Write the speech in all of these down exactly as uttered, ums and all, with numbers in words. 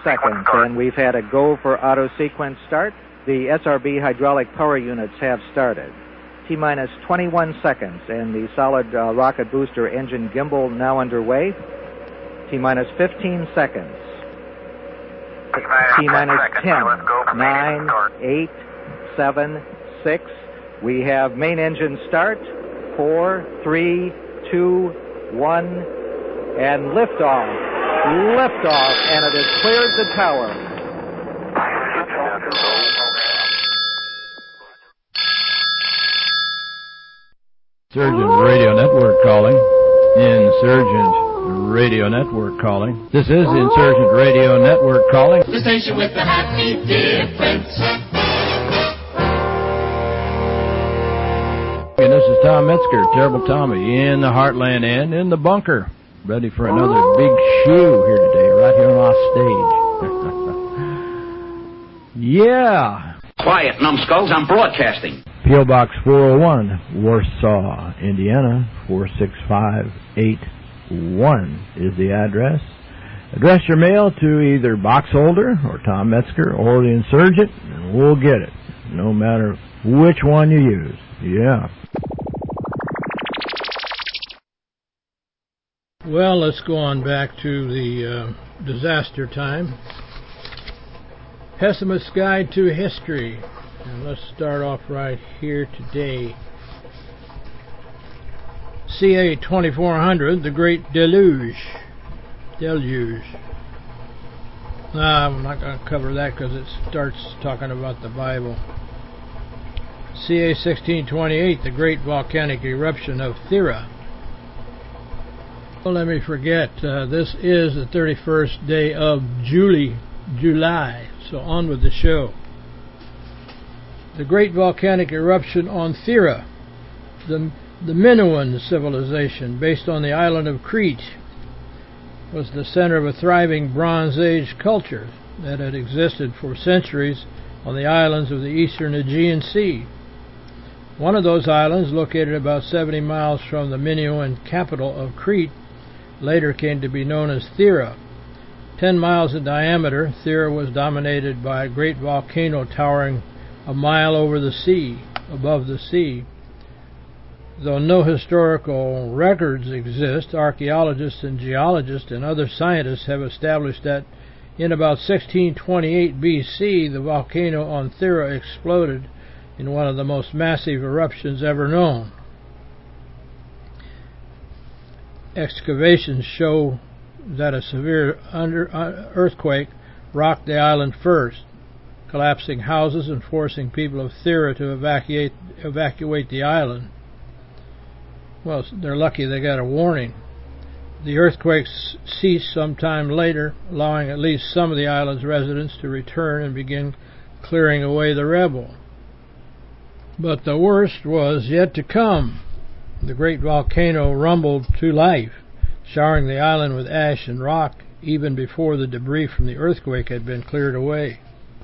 seconds, and we've had a go for auto sequence start. The S R B hydraulic power units have started. T-minus twenty-one seconds, and the solid uh, rocket booster engine gimbal now underway. T-minus fifteen seconds. T-minus ten, nine, eight, seven, six. We have main engine start. Four, three, two, one, and liftoff. Liftoff, and it has cleared the tower. Insurgent Radio Network calling. Insurgent Radio Network calling. This is Insurgent Radio Network calling. The station with the happy difference. And this is Tom Metzger, Terrible Tommy, in the Heartland and in the bunker. Ready for another big shoe here today, right here on our stage. Yeah. Quiet, numbskulls, I'm broadcasting. P O. Box four oh one, Warsaw, Indiana, four six five eight one is the address. Address your mail to either box holder or Tom Metzger or the Insurgent, and we'll get it, no matter which one you use. Yeah. Well, let's go on back to the uh, disaster time. Pessimist's Guide to History. And let's start off right here today. C A twenty-four hundred, the Great Deluge. Deluge. No, I'm not going to cover that because it starts talking about the Bible. C A sixteen twenty-eight, the Great Volcanic Eruption of Thera. Well, let me forget, uh, this is the thirty-first day of July, July, so on with the show. The Great Volcanic Eruption on Thera, the, the Minoan civilization, based on the island of Crete, was the center of a thriving Bronze Age culture that had existed for centuries on the islands of the eastern Aegean Sea. One of those islands, located about seventy miles from the Minoan capital of Crete, later came to be known as Thera. Ten miles in diameter, Thera was dominated by a great volcano towering a mile over the sea, above the sea. Though no historical records exist, archaeologists and geologists and other scientists have established that in about sixteen twenty-eight B C, the volcano on Thera exploded in one of the most massive eruptions ever known. Excavations show that a severe under, uh, earthquake rocked the island first, collapsing houses and forcing people of Thera to evacuate evacuate the island. Well, they're lucky they got a warning. The earthquake ceased sometime later, allowing at least some of the island's residents to return and begin clearing away the rubble. But the worst was yet to come. The great volcano rumbled to life, showering the island with ash and rock even before the debris from the earthquake had been cleared away.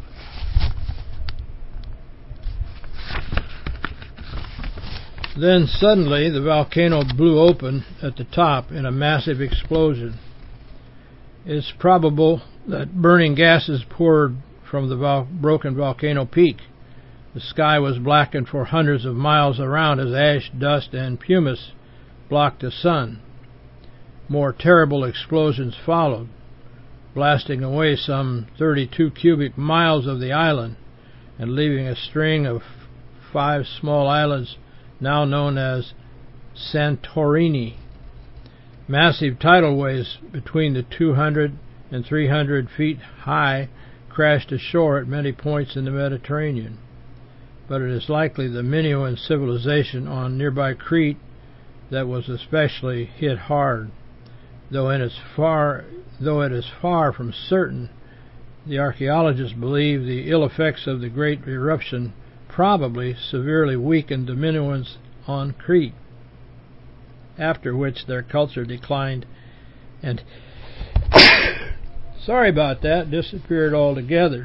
Then suddenly the volcano blew open at the top in a massive explosion. It's probable that burning gases poured from the vol- broken volcano peak. The sky was blackened for hundreds of miles around as ash, dust, and pumice blocked the sun. More terrible explosions followed, blasting away some thirty-two cubic miles of the island and leaving a string of five small islands now known as Santorini. Massive tidal waves between the two hundred and three hundred feet high crashed ashore at many points in the Mediterranean. But it is likely the Minoan civilization on nearby Crete that was especially hit hard. Though it is far, though it is far from certain, the archaeologists believe the ill effects of the great eruption probably severely weakened the Minoans on Crete, after which their culture declined and sorry about that, disappeared altogether.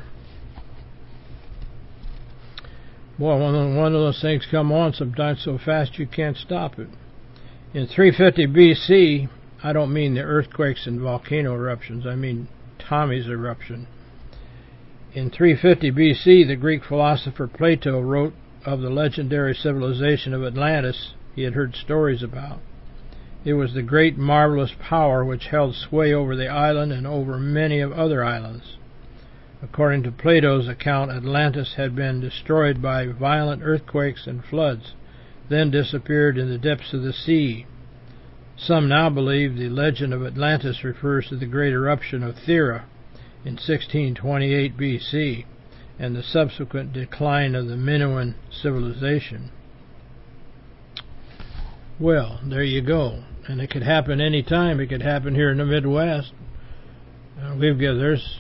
Boy, when one of those things come on sometimes so fast you can't stop it. In three fifty B C, I don't mean the earthquakes and volcano eruptions, I mean Tommy's eruption. In three fifty B C, the Greek philosopher Plato wrote of the legendary civilization of Atlantis he had heard stories about. It was the great marvelous power which held sway over the island and over many of other islands. According to Plato's account, Atlantis had been destroyed by violent earthquakes and floods, then disappeared in the depths of the sea. Some now believe the legend of Atlantis refers to the great eruption of Thera in sixteen twenty-eight B C and the subsequent decline of the Minoan civilization. Well, there you go. And it could happen any time. It could happen here in the Midwest. Uh, we've got there's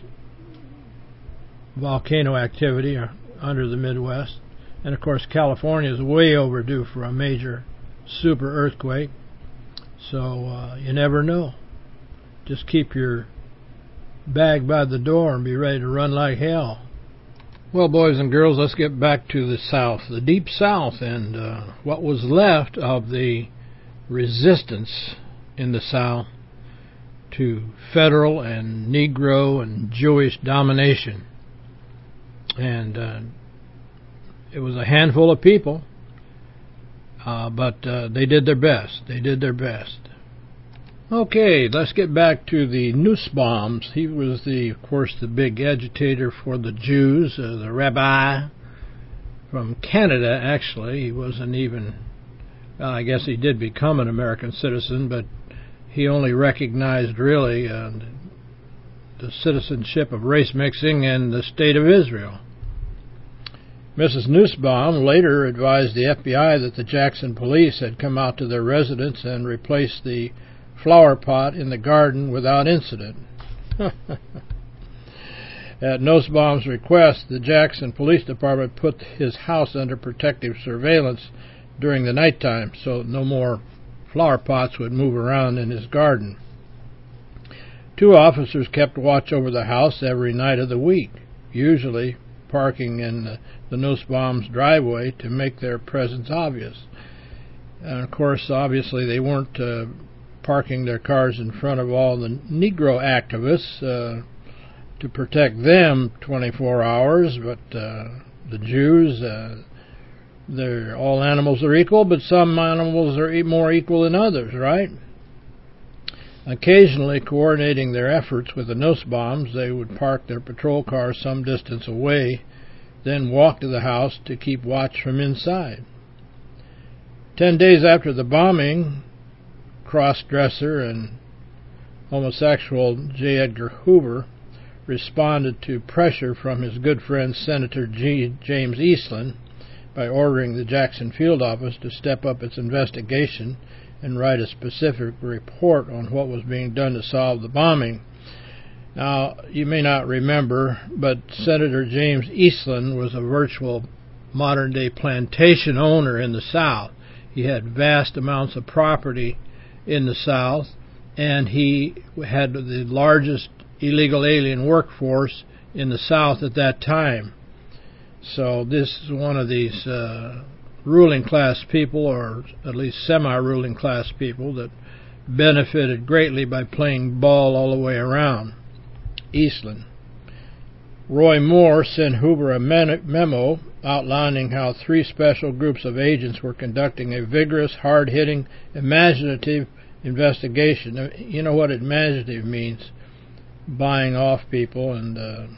volcano activity under the Midwest, and of course California is way overdue for a major super earthquake. So uh, you never know. Just keep your bag by the door and be ready to run like hell. Well, boys and girls, let's get back to the South, the deep South, and uh, what was left of the resistance in the South to federal and Negro and Jewish domination. And uh, it was a handful of people, uh, but uh, they did their best. They did their best. Okay, let's get back to the Nussbaums. He was, the, of course, the big agitator for the Jews, uh, the rabbi from Canada, actually. He wasn't even, well, I guess he did become an American citizen, but he only recognized, really, uh, the citizenship of race mixing in the State of Israel. Missus Nussbaum later advised the F B I that the Jackson police had come out to their residence and replaced the flower pot in the garden without incident. At Nussbaum's request, the Jackson Police Department put his house under protective surveillance during the nighttime so no more flower pots would move around in his garden. Two officers kept watch over the house every night of the week, usually parking in the, the Nussbaum's driveway to make their presence obvious. And of course, obviously, they weren't uh, parking their cars in front of all the Negro activists uh, to protect them twenty-four hours, but uh, the Jews, uh, they're all animals are equal, but some animals are more equal than others, right? Occasionally, coordinating their efforts with the Nussbaums, they would park their patrol cars some distance away, then walk to the house to keep watch from inside. Ten days after the bombing, cross-dresser and homosexual J. Edgar Hoover responded to pressure from his good friend Senator G. James Eastland by ordering the Jackson Field Office to step up its investigation and write a specific report on what was being done to solve the bombing. Now, you may not remember, but Senator James Eastland was a virtual modern-day plantation owner in the South. He had vast amounts of property in the South, and he had the largest illegal alien workforce in the South at that time. So this is one of these uh, ruling class people, or at least semi-ruling class people, that benefited greatly by playing ball all the way around. Eastland. Roy Moore sent Hoover a memo outlining how three special groups of agents were conducting a vigorous, hard-hitting, imaginative investigation. You know what imaginative means? Buying off people and uh,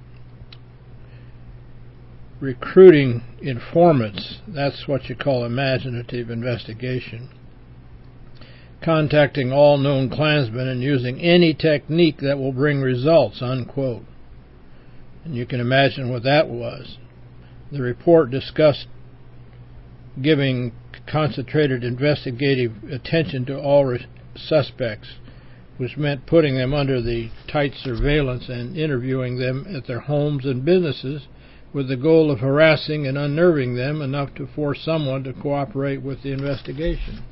recruiting informants. That's what you call imaginative investigation. Contacting all known Klansmen and using any technique that will bring results, unquote. And you can imagine what that was. The report discussed giving concentrated investigative attention to all re- suspects, which meant putting them under the tight surveillance and interviewing them at their homes and businesses with the goal of harassing and unnerving them enough to force someone to cooperate with the investigation.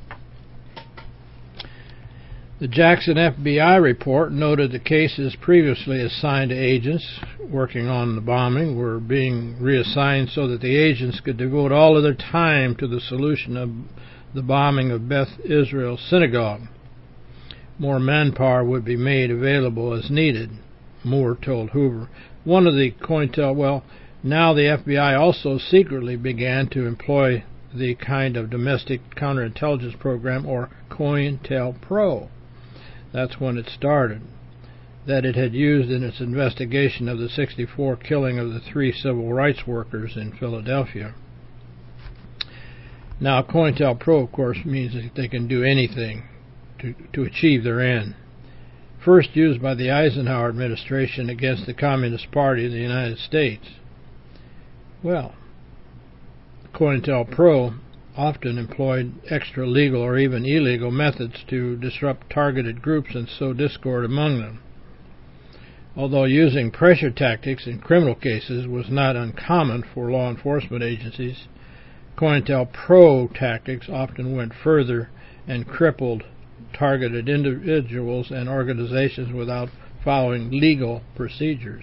The Jackson F B I report noted the cases previously assigned to agents working on the bombing were being reassigned so that the agents could devote all of their time to the solution of the bombing of Beth Israel Synagogue. More manpower would be made available as needed. Moore told Hoover. One of the COINTEL, well, now the F B I also secretly began to employ the kind of domestic counterintelligence program, or COINTELPRO. That's when it started, that it had used in its investigation of the sixty-four killing of the three civil rights workers in Philadelphia. Now, COINTELPRO, of course, means that they can do anything to, to achieve their end. First used by the Eisenhower administration against the Communist Party of the United States. Well, COINTELPRO often employed extra-legal or even illegal methods to disrupt targeted groups and sow discord among them. Although using pressure tactics in criminal cases was not uncommon for law enforcement agencies, COINTELPRO tactics often went further and crippled targeted individuals and organizations without following legal procedures.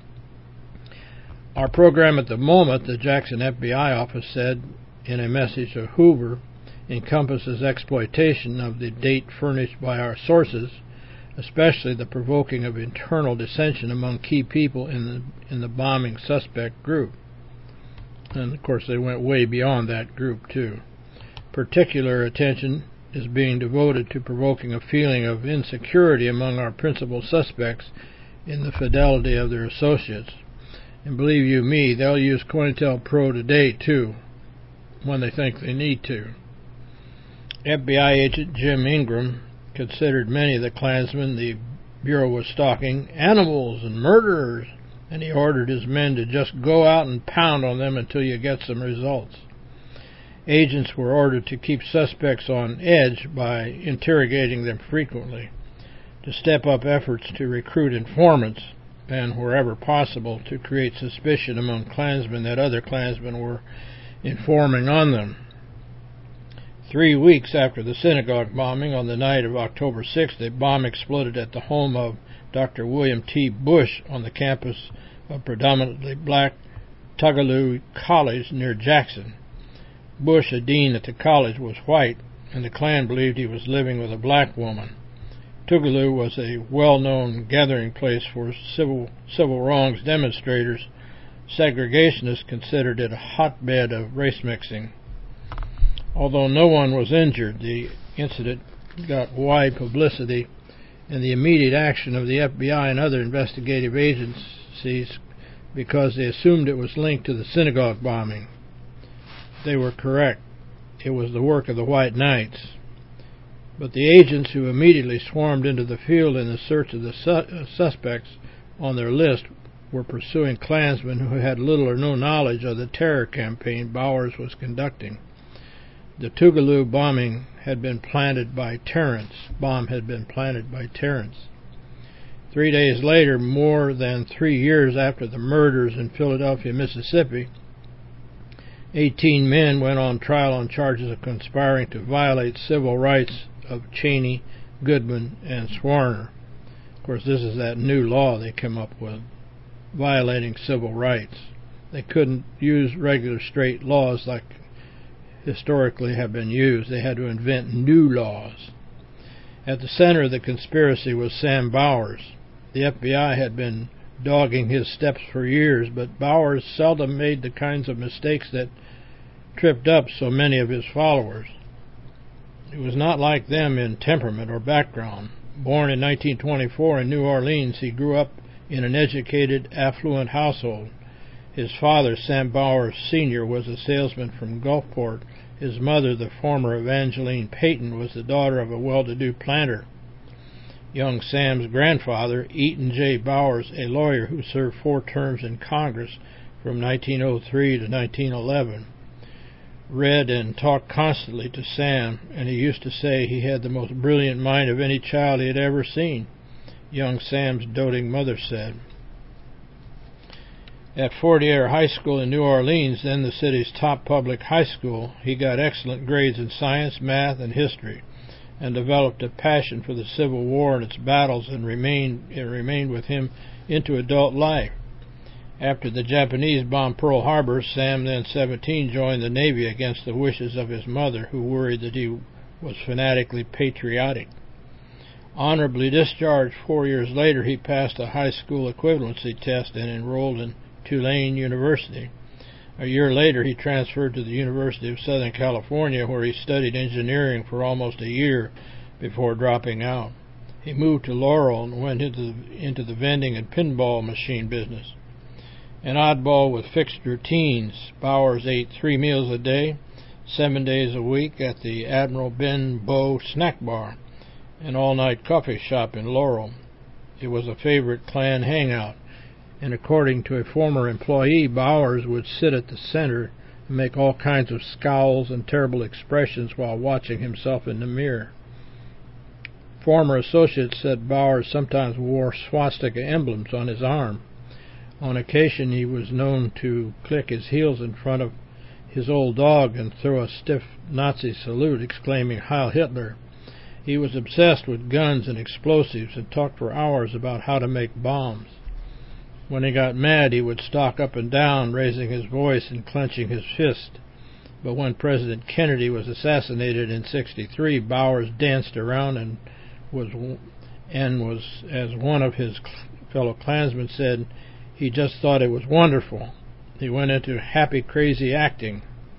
Our program at the moment, the Jackson F B I office said in a message to Hoover, encompasses exploitation of the date furnished by our sources, especially the provoking of internal dissension among key people in the in the bombing suspect group. And of course they went way beyond that group too. Particular attention is being devoted to provoking a feeling of insecurity among our principal suspects in the fidelity of their associates. And believe you me, they'll use COINTELPRO today too, when they think they need to. F B I agent Jim Ingram considered many of the Klansmen the Bureau was stalking animals and murderers, and he ordered his men to just go out and pound on them until you get some results. Agents were ordered to keep suspects on edge by interrogating them frequently, to step up efforts to recruit informants, and wherever possible to create suspicion among Klansmen that other Klansmen were informing on them. Three weeks after the synagogue bombing on the night of October sixth, a bomb exploded at the home of Doctor William T. Bush on the campus of predominantly black Tougaloo College near Jackson. Bush, a dean at the college, was white, and the Klan believed he was living with a black woman. Tougaloo was a well-known gathering place for civil civil wrongs demonstrators. Segregationists considered it a hotbed of race mixing. Although no one was injured, the incident got wide publicity, and the immediate action of the F B I and other investigative agencies because they assumed it was linked to the synagogue bombing. They were correct. It was the work of the White Knights. But the agents who immediately swarmed into the field in the search of the su- suspects on their list were pursuing Klansmen who had little or no knowledge of the terror campaign Bowers was conducting. The Tougaloo bombing had been planted by Terrence. Bomb had been planted by Terrence. Three days later, more than three years after the murders in Philadelphia, Mississippi, eighteen men went on trial on charges of conspiring to violate civil rights of Cheney, Goodman, and Swarner. Of course, this is that new law they came up with, violating civil rights. They couldn't use regular straight laws like historically have been used. They had to invent new laws. At the center of the conspiracy was Sam Bowers. The F B I had been dogging his steps for years, but Bowers seldom made the kinds of mistakes that tripped up so many of his followers. He was not like them in temperament or background. Born in nineteen twenty-four in New Orleans, he grew up in an educated, affluent household. His father, Sam Bowers Senior, was a salesman from Gulfport. His mother, the former Evangeline Payton, was the daughter of a well-to-do planter. Young Sam's grandfather, Eaton J. Bowers, a lawyer who served four terms in Congress from nineteen oh three to nineteen eleven, read and talked constantly to Sam, and he used to say he had the most brilliant mind of any child he had ever seen, young Sam's doting mother said. At Fortier High School in New Orleans, then the city's top public high school, he got excellent grades in science, math, and history, and developed a passion for the Civil War and its battles, and remained it remained with him into adult life. After the Japanese bombed Pearl Harbor, Sam, then seventeen, joined the Navy against the wishes of his mother, who worried that he was fanatically patriotic. Honorably discharged four years later, he passed a high school equivalency test and enrolled in Tulane University. A year later, he transferred to the University of Southern California, where he studied engineering for almost a year before dropping out. He moved to Laurel and went into the, into the vending and pinball machine business. An oddball with fixed routines, Bowers ate three meals a day, seven days a week at the Admiral Benbow Snack Bar, an all-night coffee shop in Laurel. It was a favorite Klan hangout, and according to a former employee, Bowers would sit at the center and make all kinds of scowls and terrible expressions while watching himself in the mirror. Former associates said Bowers sometimes wore swastika emblems on his arm. On occasion, he was known to click his heels in front of his old dog and throw a stiff Nazi salute, exclaiming, "Heil Hitler." He was obsessed with guns and explosives and talked for hours about how to make bombs. When he got mad, he would stalk up and down, raising his voice and clenching his fist. But when President Kennedy was assassinated in sixty-three, Bowers danced around and was, and was, as one of his fellow Klansmen said, he just thought it was wonderful. He went into happy, crazy acting.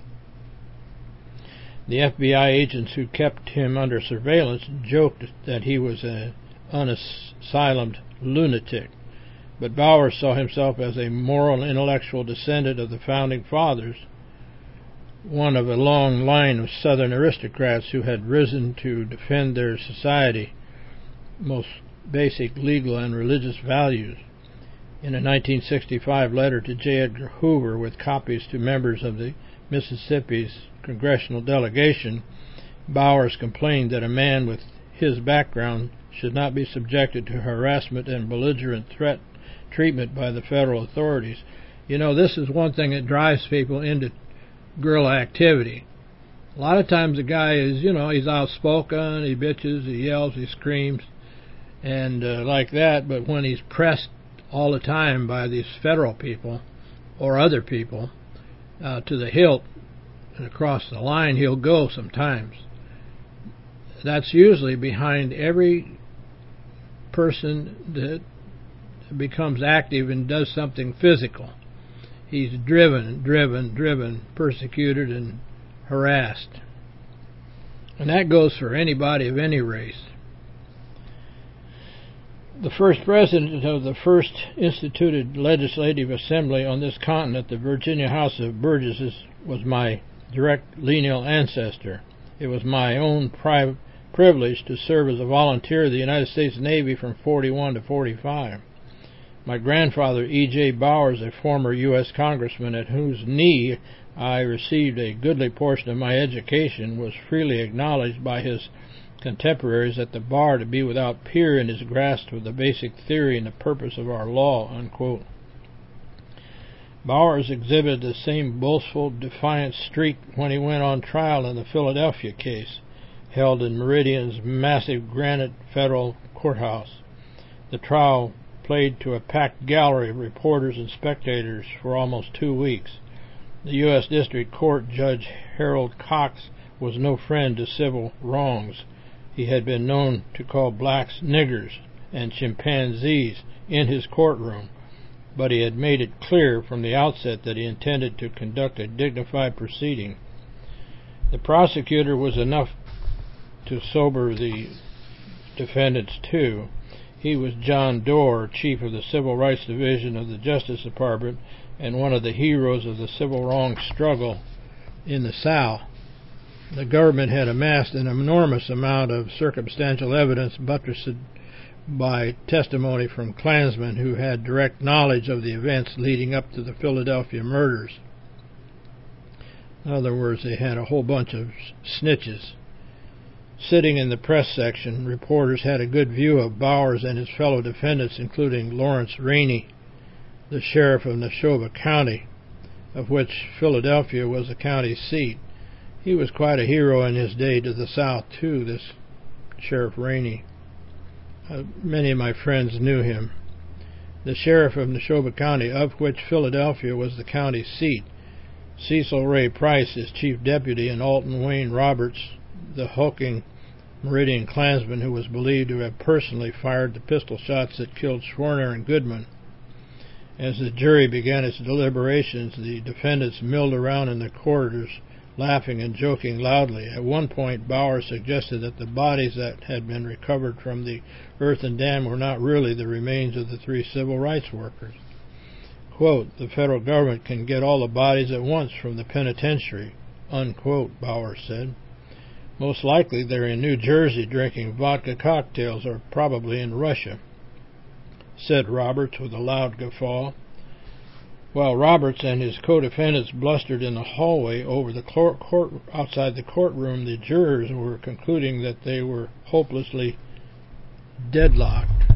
The F B I agents who kept him under surveillance joked that he was an unasylumed lunatic, but Bowers saw himself as a moral and intellectual descendant of the Founding Fathers, one of a long line of Southern aristocrats who had risen to defend their society most basic legal and religious values. In a nineteen sixty-five letter to J. Edgar Hoover with copies to members of the Mississippi's congressional delegation, Bowers complained that a man with his background should not be subjected to harassment and belligerent threat treatment by the federal authorities. You know, this is one thing that drives people into guerrilla activity. A lot of times the guy is, you know, he's outspoken, he bitches, he yells, he screams, and uh, like that, but when he's pressed all the time by these federal people or other people uh, to the hilt and across the line, he'll go sometimes. That's usually behind every person that becomes active and does something physical. He's driven, driven, driven, persecuted, and harassed. And that goes for anybody of any race. The first president of the first instituted legislative assembly on this continent, the Virginia House of Burgesses, was my direct lineal ancestor. It was my own pri- privilege to serve as a volunteer of the United States Navy from forty-one to forty-five. My grandfather, E J Bowers, a former U S congressman at whose knee I received a goodly portion of my education, was freely acknowledged by his contemporaries at the bar to be without peer in his grasp of the basic theory and the purpose of our law, unquote. Bowers exhibited the same boastful, defiant streak when he went on trial in the Philadelphia case, held in Meridian's massive granite federal courthouse. The trial played to a packed gallery of reporters and spectators for almost two weeks. The U S District Court Judge Harold Cox was no friend to civil wrongs. He had been known to call blacks niggers and chimpanzees in his courtroom, but he had made it clear from the outset that he intended to conduct a dignified proceeding. The prosecutor was enough to sober the defendants too. He was John Doerr, chief of the Civil Rights Division of the Justice Department and one of the heroes of the civil rights struggle in the South. The government had amassed an enormous amount of circumstantial evidence buttressed by testimony from Klansmen who had direct knowledge of the events leading up to the Philadelphia murders. In other words, they had a whole bunch of snitches. Sitting in the press section, reporters had a good view of Bowers and his fellow defendants, including Lawrence Rainey, the sheriff of Neshoba County, of which Philadelphia was the county seat. He was quite a hero in his day to the South, too, this Sheriff Rainey. Uh, many of my friends knew him. The sheriff of Neshoba County, of which Philadelphia was the county seat, Cecil Ray Price, his chief deputy, and Alton Wayne Roberts, the hulking Meridian Klansman who was believed to have personally fired the pistol shots that killed Schwerner and Goodman. As the jury began its deliberations, the defendants milled around in the corridors, laughing and joking loudly. At one point, Bauer suggested that the bodies that had been recovered from the earthen dam were not really the remains of the three civil rights workers. Quote, "The federal government can get all the bodies at once from the penitentiary," unquote, Bauer said. "Most likely they're in New Jersey drinking vodka cocktails, or probably in Russia," said Roberts with a loud guffaw. While Roberts and his co-defendants blustered in the hallway over the court, court outside the courtroom, the jurors were concluding that they were hopelessly deadlocked.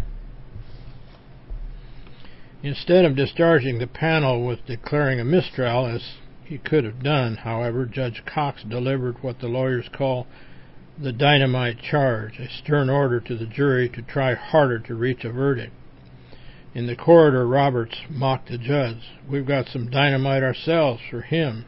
Instead of discharging the panel with declaring a mistrial, as he could have done, however, Judge Cox delivered what the lawyers call the dynamite charge, a stern order to the jury to try harder to reach a verdict. In the corridor, Roberts mocked the judge. "We've got some dynamite ourselves for him."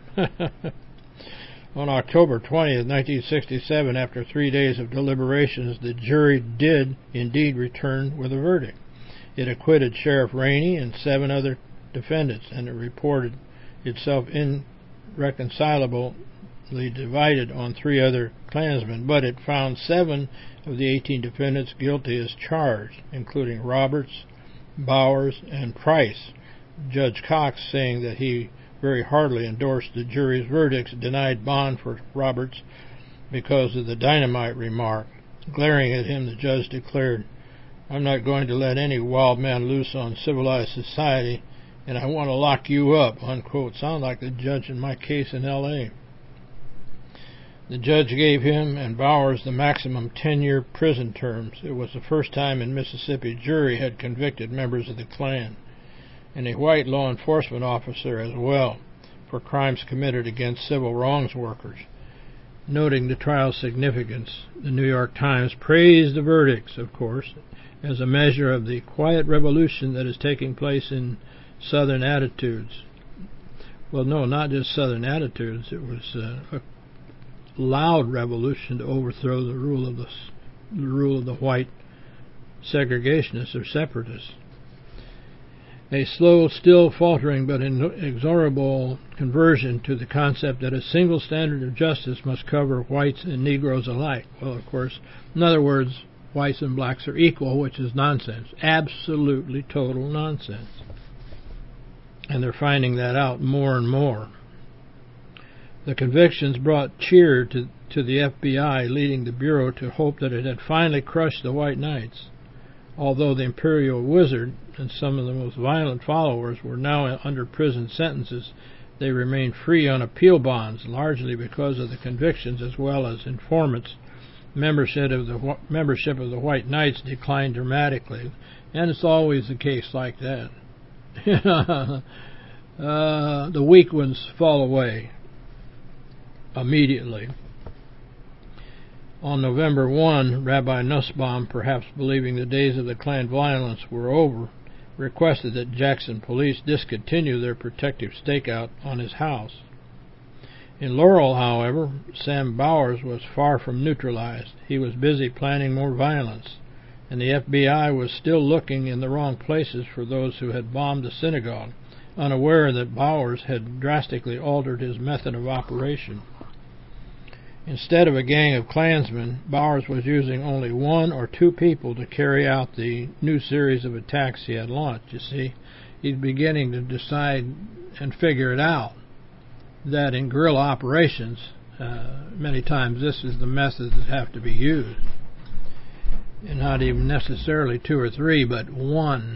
On October twentieth, nineteen sixty-seven, after three days of deliberations, the jury did indeed return with a verdict. It acquitted Sheriff Rainey and seven other defendants, and it reported itself irreconcilably divided on three other Klansmen, but it found seven of the eighteen defendants guilty as charged, including Roberts, Bowers, and Price. Judge Cox, saying that he very heartily endorsed the jury's verdicts, denied bond for Roberts because of the dynamite remark. Glaring at him, the judge declared, "I'm not going to let any wild man loose on civilized society, and I want to lock you up," unquote. Sound like the judge in my case in L A The judge gave him and Bowers the maximum ten-year prison terms. It was the first time in Mississippi jury had convicted members of the Klan, and a white law enforcement officer as well, for crimes committed against civil wrongs workers. Noting the trial's significance, the New York Times praised the verdicts, of course, as a measure of the quiet revolution that is taking place in Southern attitudes. Well, no, not just Southern attitudes. It was uh, a loud revolution to overthrow the rule of the, the rule of the white segregationists or separatists. A slow, still faltering but inexorable conversion to the concept that a single standard of justice must cover whites and Negroes alike. Well, of course, in other words, whites and blacks are equal, which is nonsense. Absolutely total nonsense. And they're finding that out more and more. The convictions brought cheer to, to the F B I, leading the Bureau to hope that it had finally crushed the White Knights. Although the Imperial Wizard and some of the most violent followers were now under prison sentences, they remained free on appeal bonds, largely because of the convictions as well as informants. Membership of the membership of the White Knights declined dramatically, and it's always the case like that. uh, the weak ones fall away immediately. On November first, Rabbi Nussbaum, perhaps believing the days of the Klan violence were over, requested that Jackson police discontinue their protective stakeout on his house. In Laurel, however, Sam Bowers was far from neutralized. He was busy planning more violence, and the F B I was still looking in the wrong places for those who had bombed the synagogue, unaware that Bowers had drastically altered his method of operation. Instead of a gang of Klansmen, Bowers was using only one or two people to carry out the new series of attacks he had launched. You see, he's beginning to decide and figure it out that in guerrilla operations, uh, many times this is the methods that have to be used. And not even necessarily two or three, but one.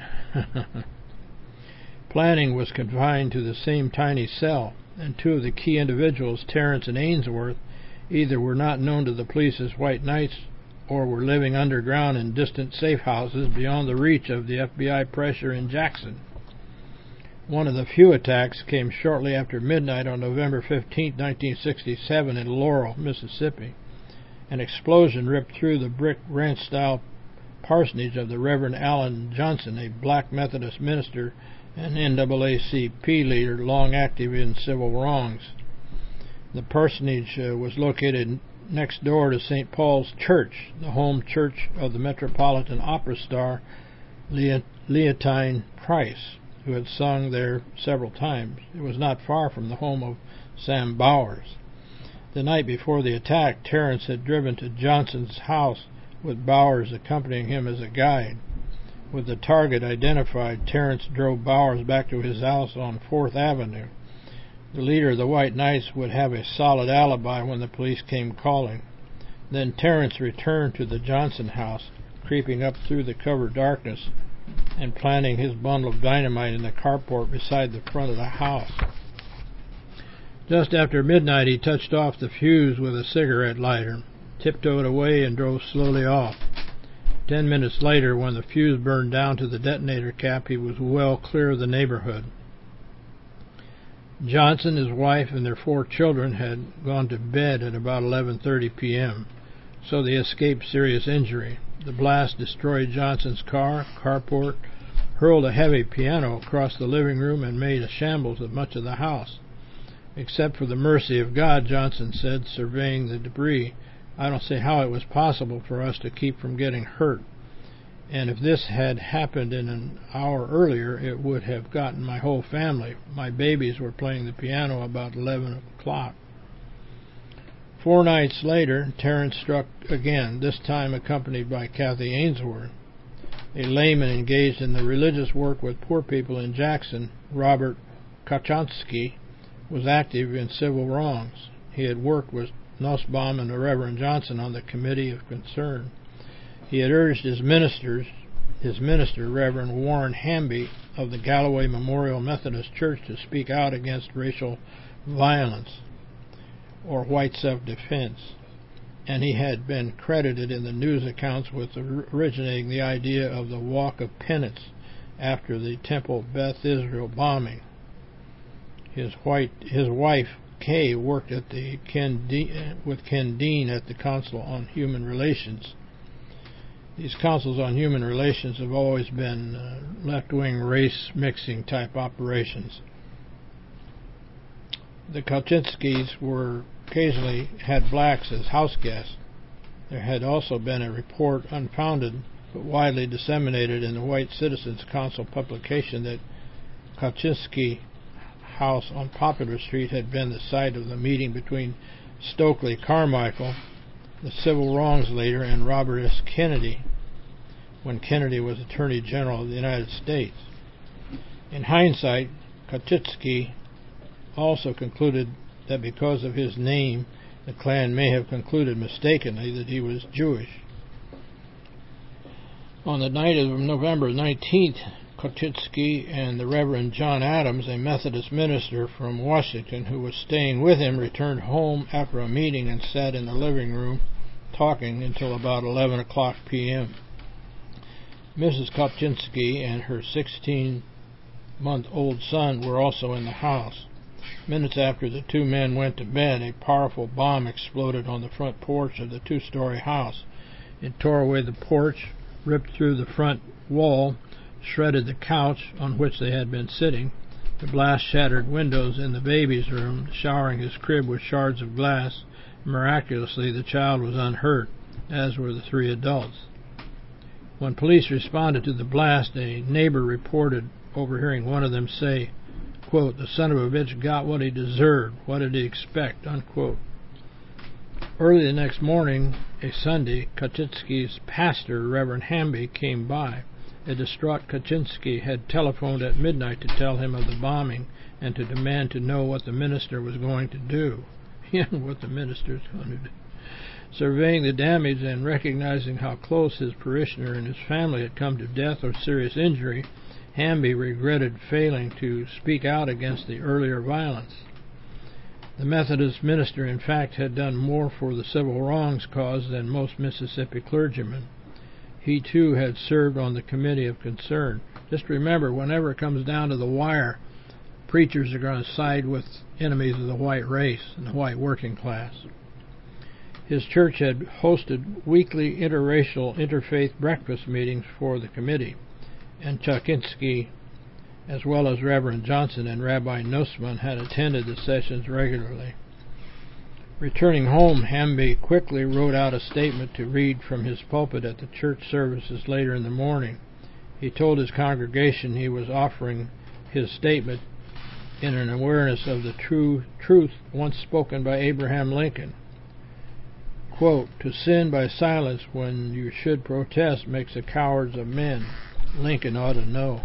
Planning was confined to the same tiny cell, and two of the key individuals, Terrence and Ainsworth, either were not known to the police as White Knights or were living underground in distant safe houses beyond the reach of the F B I pressure in Jackson. One of the few attacks came shortly after midnight on November fifteenth, nineteen sixty-seven in Laurel, Mississippi. An explosion ripped through the brick ranch-style parsonage of the Reverend Allen Johnson, a black Methodist minister and N double A C P leader long active in civil wrongs. The parsonage uh, was located next door to Saint Paul's Church, the home church of the Metropolitan Opera star Leontine Price, who had sung there several times. It was not far from the home of Sam Bowers. The night before the attack, Terrence had driven to Johnson's house with Bowers accompanying him as a guide. With the target identified, Terrence drove Bowers back to his house on fourth Avenue. The leader of the White Knights would have a solid alibi when the police came calling. Then Terrence returned to the Johnson house, creeping up through the cover darkness and planting his bundle of dynamite in the carport beside the front of the house. Just after midnight, he touched off the fuse with a cigarette lighter, tiptoed away, and drove slowly off. Ten minutes later, when the fuse burned down to the detonator cap, he was well clear of the neighborhood. Johnson, his wife, and their four children had gone to bed at about eleven thirty p.m., so they escaped serious injury. The blast destroyed Johnson's car, carport, hurled a heavy piano across the living room, and made a shambles of much of the house. Except for the mercy of God, Johnson said, surveying the debris, I don't see how it was possible for us to keep from getting hurt. And if this had happened in an hour earlier, it would have gotten my whole family. My babies were playing the piano about eleven o'clock. Four nights later, Terrence struck again, this time accompanied by Kathy Ainsworth. A layman engaged in the religious work with poor people in Jackson, Robert Kachonsky, was active in civil wrongs. He had worked with Nussbaum and the Reverend Johnson on the Committee of Concern. He had urged his ministers, his minister, Reverend Warren Hamby of the Galloway Memorial Methodist Church, to speak out against racial violence or white self-defense, and he had been credited in the news accounts with originating the idea of the Walk of Penance after the Temple Beth Israel bombing. His white, his wife, Kay, worked at the Ken De- with Ken Dean at the Council on Human Relations. These councils on human relations have always been uh, left-wing race-mixing type operations. The Kaczynskis were occasionally had blacks as house guests. There had also been a report, unfounded but widely disseminated in the White Citizens Council publication, that Kaczynski house on Popular Street had been the site of the meeting between Stokely Carmichael, the civil wrongs leader, and Robert S. Kennedy when Kennedy was Attorney General of the United States. In hindsight, Kaczynski also concluded that because of his name, the Klan may have concluded mistakenly that he was Jewish. On the night of November nineteenth, Kaczynski and the Reverend John Adams, a Methodist minister from Washington who was staying with him, returned home after a meeting and sat in the living room talking until about eleven o'clock p.m. Missus Kaczynski and her sixteen-month-old son were also in the house. Minutes after the two men went to bed, a powerful bomb exploded on the front porch of the two-story house. It tore away the porch, ripped through the front wall, shredded the couch on which they had been sitting. The blast shattered windows in the baby's room, showering his crib with shards of glass. Miraculously, the child was unhurt, as were the three adults. When police responded to the blast, a neighbor reported overhearing one of them say, quote, "The son of a bitch got what he deserved. What did he expect?" Unquote. Early the next morning, a Sunday, Kaczynski's pastor, Reverend Hamby, came by. A distraught Kaczynski had telephoned at midnight to tell him of the bombing and to demand to know what the minister was going to do. Yeah, what the minister's going to do. Surveying the damage and recognizing how close his parishioner and his family had come to death or serious injury, Hamby regretted failing to speak out against the earlier violence. The Methodist minister, in fact, had done more for the civil wrongs cause than most Mississippi clergymen. He, too, had served on the Committee of Concern. Just remember, whenever it comes down to the wire, preachers are going to side with enemies of the white race and the white working class. His church had hosted weekly interracial, interfaith breakfast meetings for the committee, and Kaczynski, as well as Reverend Johnson and Rabbi Nussbaum, had attended the sessions regularly. Returning home, Hamby quickly wrote out a statement to read from his pulpit at the church services later in the morning. He told his congregation he was offering his statement in an awareness of the true truth once spoken by Abraham Lincoln. Quote, "To sin by silence when you should protest makes the cowards of men. Lincoln ought to know."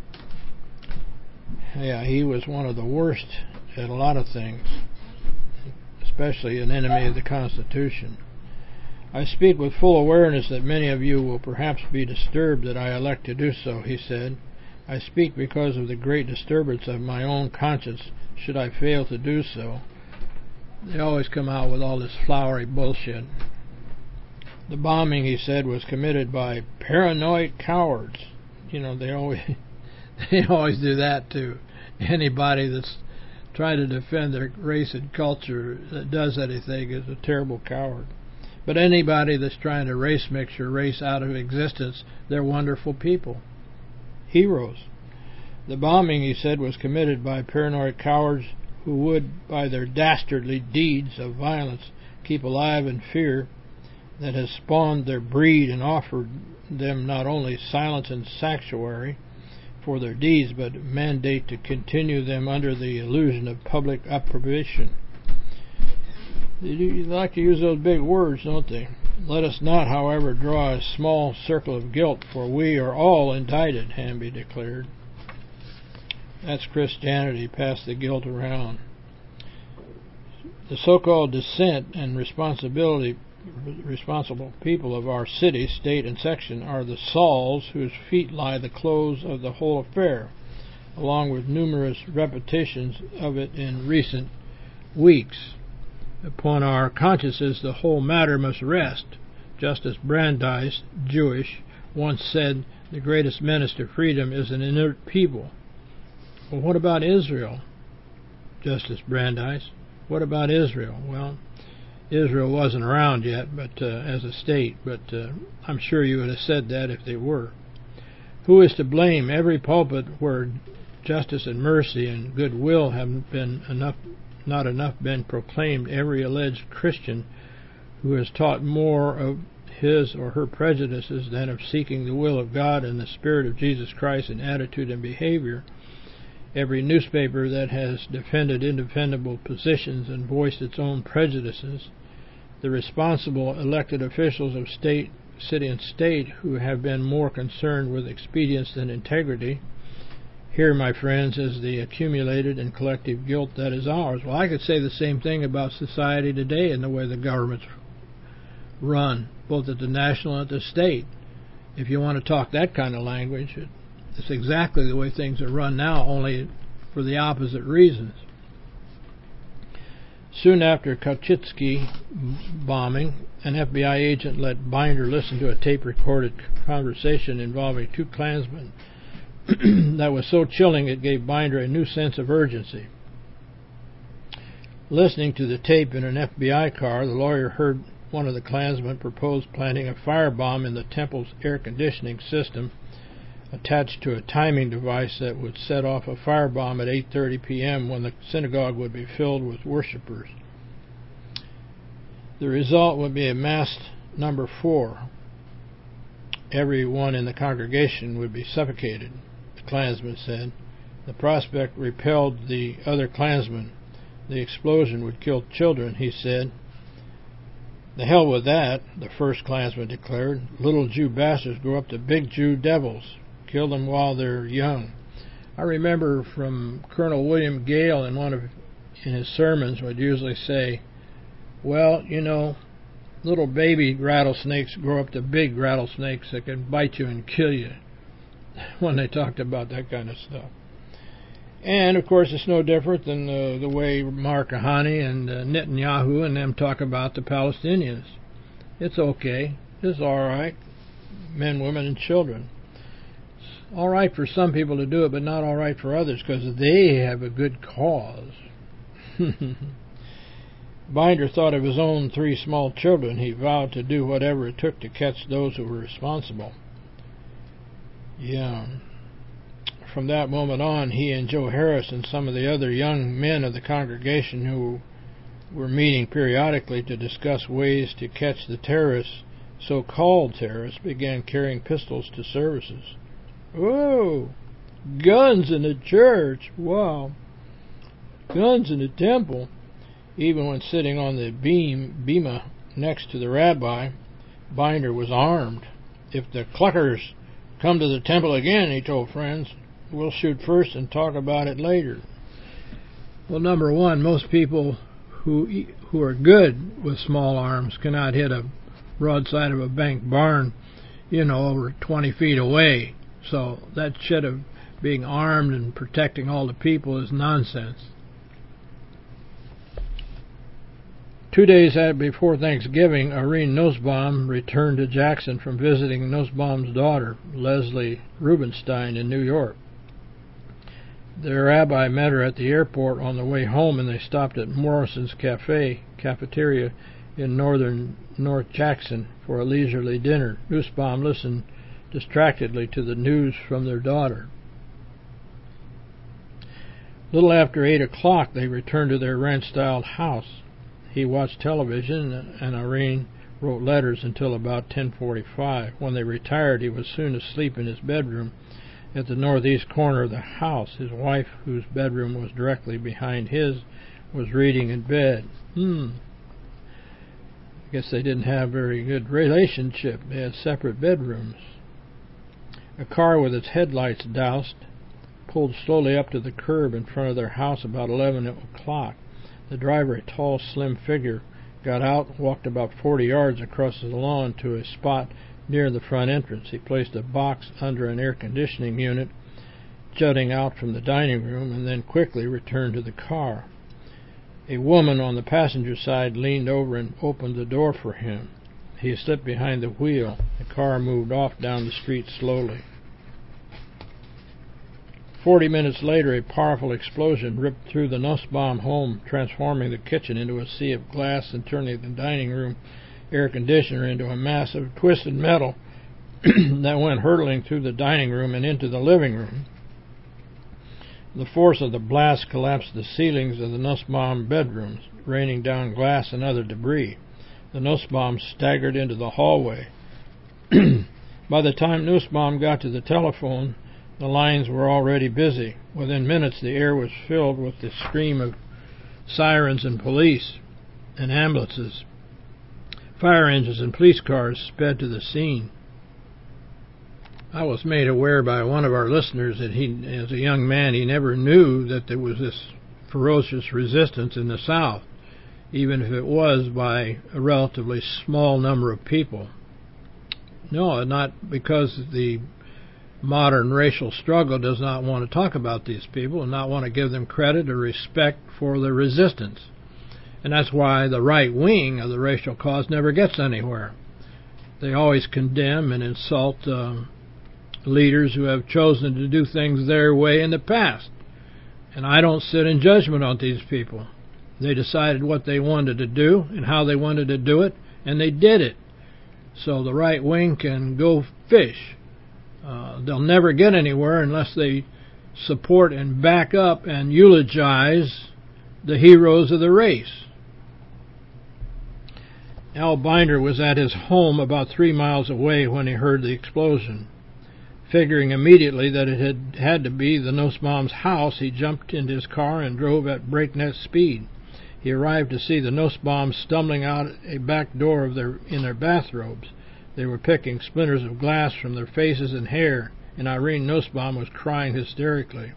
Yeah, he was one of the worst at a lot of things, especially an enemy of the Constitution. "I speak with full awareness that many of you will perhaps be disturbed that I elect to do so," he said. "I speak because of the great disturbance of my own conscience should I fail to do so." They always come out with all this flowery bullshit. The bombing, he said, was committed by paranoid cowards. You know, they always they always do that to anybody that's trying to defend their race and culture that does anything is a terrible coward. But anybody that's trying to race mix your race out of existence, they're wonderful people. Heroes. The bombing, he said, was committed by paranoid cowards who would, by their dastardly deeds of violence, keep alive in fear that has spawned their breed and offered them not only silence and sanctuary for their deeds, but mandate to continue them under the illusion of public approbation. They like to use those big words, don't they? "Let us not, however, draw a small circle of guilt, for we are all indicted," Hamby declared. That's Christianity, pass the guilt around. The so-called dissent and responsibility responsible people of our city, state, and section are the Sauls whose feet lie the close of the whole affair, along with numerous repetitions of it in recent weeks. Upon our consciences the whole matter must rest. Justice Brandeis, Jewish, once said, "The greatest menace to freedom is an inert people." Well, what about Israel? Justice Brandeis, what about Israel? Well, Israel wasn't around yet, but uh, as a state, but uh, I'm sure you would have said that if they were. Who is to blame? Every pulpit where justice and mercy and goodwill haven't been enough, not enough been proclaimed, every alleged Christian who has taught more of his or her prejudices than of seeking the will of God and the Spirit of Jesus Christ in attitude and behavior, every newspaper that has defended indefendable positions and voiced its own prejudices, the responsible elected officials of state, city, and state who have been more concerned with expedience than integrity. Here, my friends, is the accumulated and collective guilt that is ours. Well, I could say the same thing about society today and the way the government's run, both at the national and at the state. If you want to talk that kind of language, it, it's exactly the way things are run now, only for the opposite reasons. Soon after Kauchitsky bombing, an F B I agent let Binder listen to a tape-recorded conversation involving two Klansmen that was so chilling it gave Binder a new sense of urgency. Listening to the tape in an F B I car, the lawyer heard one of the Klansmen propose planting a firebomb in the temple's air conditioning system attached to a timing device that would set off a firebomb at eight thirty p.m. when the synagogue would be filled with worshippers. The result would be a mass number four. Everyone in the congregation would be suffocated, the Klansman said. The prospect repelled the other Klansmen. The explosion would kill children, he said. The hell with that, the first Klansman declared. Little Jew bastards grow up to big Jew devils. Kill them while they're young. I remember from Colonel William Gale in one of in his sermons would usually say, well, you know, little baby rattlesnakes grow up to big rattlesnakes that can bite you and kill you, when they talked about that kind of stuff. And, of course, it's no different than uh, the way Mark Kahane and uh, Netanyahu and them talk about the Palestinians. It's okay. It's all right. Men, women, and children. It's all right for some people to do it, but not all right for others because they have a good cause. Binder thought of his own three small children. He vowed to do whatever it took to catch those who were responsible. Yeah. From that moment on, he and Joe Harris and some of the other young men of the congregation who were meeting periodically to discuss ways to catch the terrorists. So-called terrorists began carrying pistols to services. Whoa! Guns in the church! Wow! Guns in the temple! Even when sitting on the beam, bema next to the rabbi, Binder was armed. If the cluckers come to the temple again, he told friends, we'll shoot first and talk about it later. Well, number one, most people who who are good with small arms cannot hit a broadside of a bank barn, you know, over twenty feet away. So that shit of being armed and protecting all the people is nonsense. Two days before Thanksgiving, Irene Nussbaum returned to Jackson from visiting Nussbaum's daughter, Leslie Rubenstein, in New York. The rabbi met her at the airport on the way home, and they stopped at Morrison's Cafe cafeteria in northern North Jackson for a leisurely dinner. Nussbaum listened distractedly to the news from their daughter. Little after eight o'clock, they returned to their ranch-styled house. He watched television, and Irene wrote letters until about ten forty-five. When they retired, he was soon asleep in his bedroom at the northeast corner of the house. His wife, whose bedroom was directly behind his, was reading in bed. Hmm. I guess they didn't have a very good relationship. They had separate bedrooms. A car with its headlights doused pulled slowly up to the curb in front of their house about eleven o'clock. The driver, a tall, slim figure, got out, walked about forty yards across the lawn to a spot near the front entrance. He placed a box under an air conditioning unit jutting out from the dining room, and then quickly returned to the car. A woman on the passenger side leaned over and opened the door for him. He slipped behind the wheel. The car moved off down the street slowly. Forty minutes later, a powerful explosion ripped through the Nussbaum home, transforming the kitchen into a sea of glass and turning the dining room air conditioner into a mass of twisted metal that went hurtling through the dining room and into the living room. The force of the blast collapsed the ceilings of the Nussbaum bedrooms, raining down glass and other debris. The Nussbaums staggered into the hallway. By the time Nussbaum got to the telephone, the lines were already busy. Within minutes, the air was filled with the scream of sirens and police and ambulances. Fire engines and police cars sped to the scene. I was made aware by one of our listeners that he, as a young man, he never knew that there was this ferocious resistance in the South, even if it was by a relatively small number of people. No, not because the modern racial struggle does not want to talk about these people and not want to give them credit or respect for their resistance. And that's why the right wing of the racial cause never gets anywhere. They always condemn and insult uh, leaders who have chosen to do things their way in the past. And I don't sit in judgment on these people. They decided what they wanted to do and how they wanted to do it, and they did it. So the right wing can go fish. Uh, they'll never get anywhere unless they support and back up and eulogize the heroes of the race. Al Binder was at his home about three miles away when he heard the explosion. Figuring immediately that it had had to be the Nussbaum's house, he jumped into his car and drove at breakneck speed. He arrived to see the Nussbaums stumbling out a back door of their in their bathrobes. They were picking splinters of glass from their faces and hair, and Irene Nussbaum was crying hysterically.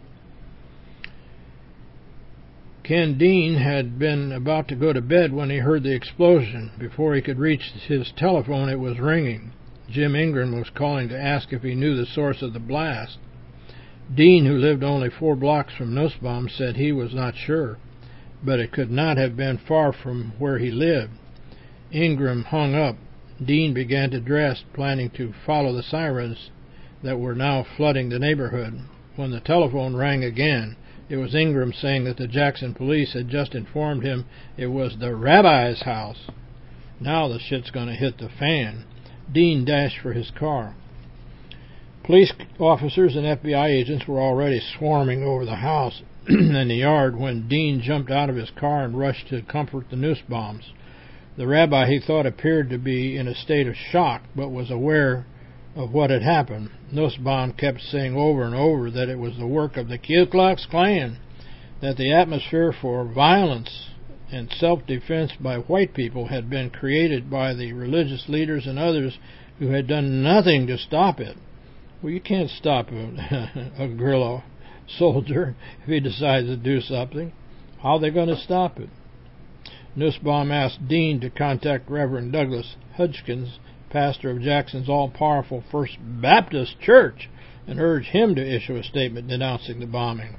Ken Dean had been about to go to bed when he heard the explosion. Before he could reach his telephone, it was ringing. Jim Ingram was calling to ask if he knew the source of the blast. Dean, who lived only four blocks from Nussbaum, said he was not sure, but it could not have been far from where he lived. Ingram hung up. Dean began to dress, planning to follow the sirens that were now flooding the neighborhood. When the telephone rang again, it was Ingram saying that the Jackson police had just informed him it was the rabbi's house. Now the shit's going to hit the fan. Dean dashed for his car. Police officers and F B I agents were already swarming over the house. in the yard when Dean jumped out of his car and rushed to comfort the Nussbaums. The rabbi, he thought, appeared to be in a state of shock, but was aware of what had happened. Nussbaum kept saying over and over that it was the work of the Ku Klux Klan, that the atmosphere for violence and self-defense by white people had been created by the religious leaders and others who had done nothing to stop it. Well, you can't stop a, a guerrilla soldier if he decides to do something. How are they going to stop it? Nussbaum asked Dean to contact Reverend Douglas Hudgens, pastor of Jackson's all-powerful First Baptist Church, and urged him to issue a statement denouncing the bombing.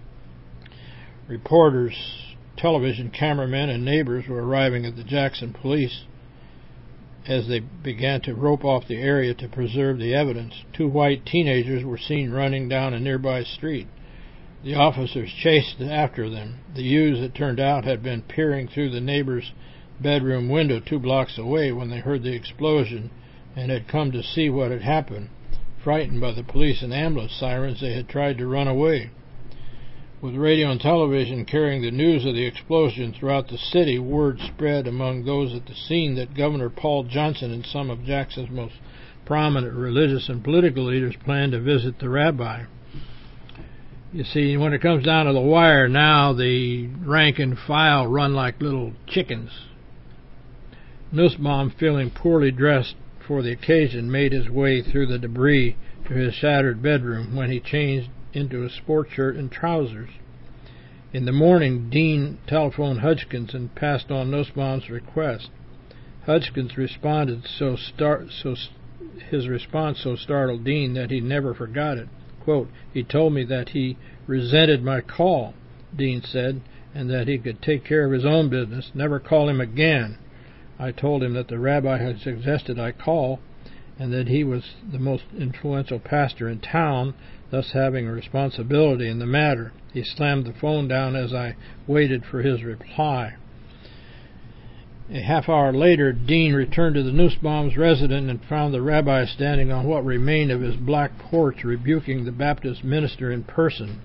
Reporters, television cameramen, and neighbors were arriving at the Jackson police as they began to rope off the area to preserve the evidence. Two white teenagers were seen running down a nearby street. The officers chased after them. The youths, it turned out, had been peering through the neighbor's bedroom window two blocks away when they heard the explosion and had come to see what had happened. Frightened by the police and ambulance sirens, they had tried to run away. With radio and television carrying the news of the explosion throughout the city, word spread among those at the scene that Governor Paul Johnson and some of Jackson's most prominent religious and political leaders planned to visit the rabbi. You see, when it comes down to the wire now, the rank and file run like little chickens. Nussbaum, feeling poorly dressed for the occasion, made his way through the debris to his shattered bedroom when he changed into a sport shirt and trousers. In the morning, Dean telephoned Hudgens and passed on Nussbaum's request. Hudgens responded so star- so his response so startled Dean that he never forgot it. Quote, "He told me that he resented my call," Dean said, "and that he could take care of his own business, never call him again. I told him that the rabbi had suggested I call, and that he was the most influential pastor in town, thus having a responsibility in the matter." He slammed the phone down as I waited for his reply. A half hour later, Dean returned to the Nussbaum's residence and found the rabbi standing on what remained of his black porch, rebuking the Baptist minister in person.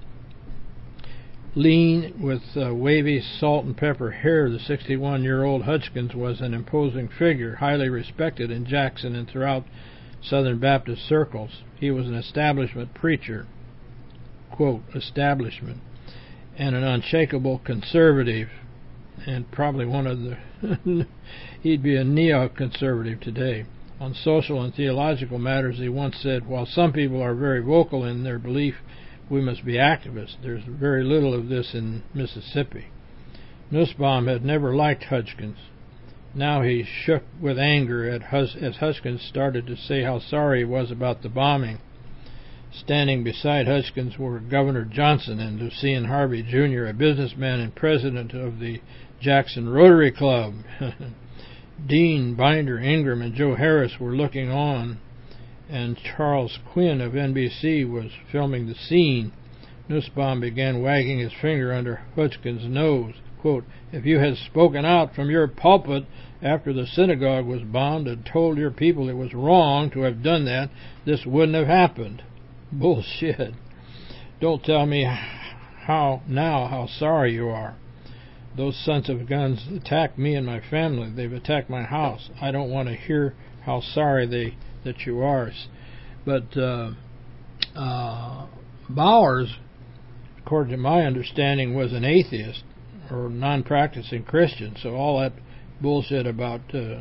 Lean, with uh, wavy salt and pepper hair, the sixty-one-year-old Hudgens was an imposing figure, highly respected in Jackson and throughout Southern Baptist circles. He was an establishment preacher, quote, establishment, and an unshakable conservative, and probably one of the he'd be a neo-conservative today. On social and theological matters, he once said, "While some people are very vocal in their belief we must be activists, there's very little of this in Mississippi." Nussbaum had never liked Hudgens. Now he shook with anger at Hus- as Hudgens started to say how sorry he was about the bombing. Standing beside Hudgens were Governor Johnson and Lucien Harvey, Junior, a businessman and president of the Jackson Rotary Club. Dean, Binder, Ingram, and Joe Harris were looking on, and Charles Quinn of N B C was filming the scene. Nussbaum began wagging his finger under Hudgens' nose. Quote, "If you had spoken out from your pulpit after the synagogue was bombed and told your people it was wrong to have done that, this wouldn't have happened." Bullshit. Don't tell me how now how sorry you are. Those sons of guns attacked me and my family. They've attacked my house. I don't want to hear how sorry they that you are. But uh, uh, Bowers, according to my understanding, was an atheist or non-practicing Christian. So all that bullshit about uh,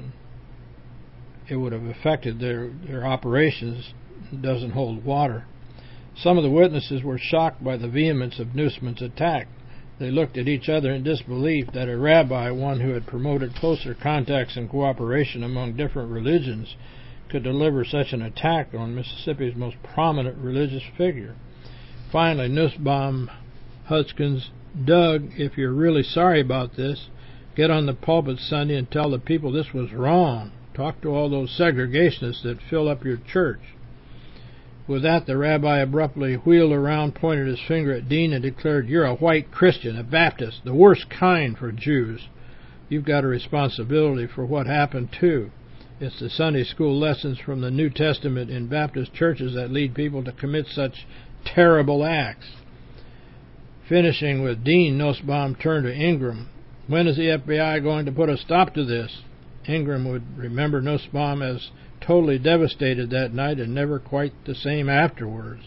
it would have affected their their operations doesn't hold water. Some of the witnesses were shocked by the vehemence of Nussbaum's attack. They looked at each other in disbelief that a rabbi, one who had promoted closer contacts and cooperation among different religions, could deliver such an attack on Mississippi's most prominent religious figure. Finally, Nussbaum, Hudgens, "Doug, if you're really sorry about this, get on the pulpit Sunday and tell the people this was wrong. Talk to all those segregationists that fill up your church." With that, the rabbi abruptly wheeled around, pointed his finger at Dean, and declared, "You're a white Christian, a Baptist, the worst kind for Jews. You've got a responsibility for what happened, too. It's the Sunday school lessons from the New Testament in Baptist churches that lead people to commit such terrible acts." Finishing with Dean, Nussbaum turned to Ingram. When is the F B I going to put a stop to this? Ingram would remember Nussbaum as totally devastated that night and never quite the same afterwards.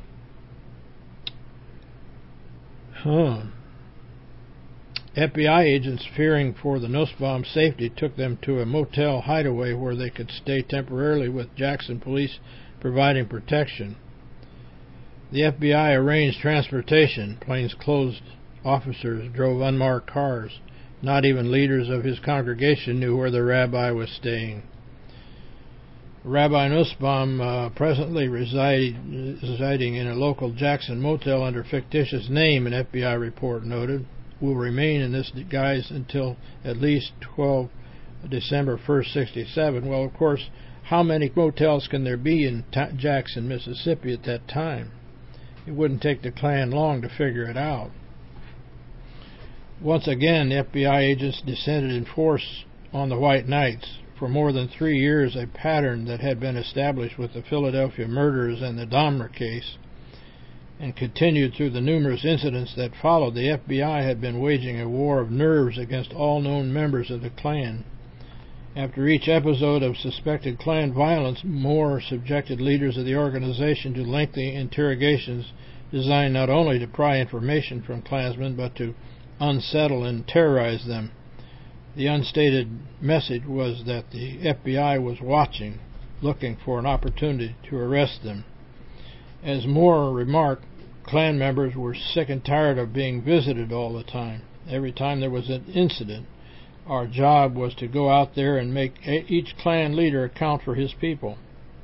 Huh. F B I agents, fearing for the Nussbaum safety, took them to a motel hideaway where they could stay temporarily with Jackson police providing protection. The F B I arranged transportation. Plainclothes officers drove unmarked cars. Not even leaders of his congregation knew where the rabbi was staying. Rabbi Nussbaum, uh, presently reside, residing in a local Jackson motel under fictitious name, an F B I report noted, will remain in this guise until at least twelve December first, sixty-seven. Well, of course, how many motels can there be in T- Jackson, Mississippi at that time? It wouldn't take the Klan long to figure it out. Once again, the F B I agents descended in force on the White Knights. For more than three years, a pattern that had been established with the Philadelphia murders and the Dahmer case, and continued through the numerous incidents that followed, the F B I had been waging a war of nerves against all known members of the Klan. After each episode of suspected Klan violence, Moore subjected leaders of the organization to lengthy interrogations designed not only to pry information from Klansmen, but to unsettle and terrorize them. The unstated message was that the F B I was watching, looking for an opportunity to arrest them. As Moore remarked, Klan members were sick and tired of being visited all the time. Every time there was an incident, our job was to go out there and make each Klan leader account for his people.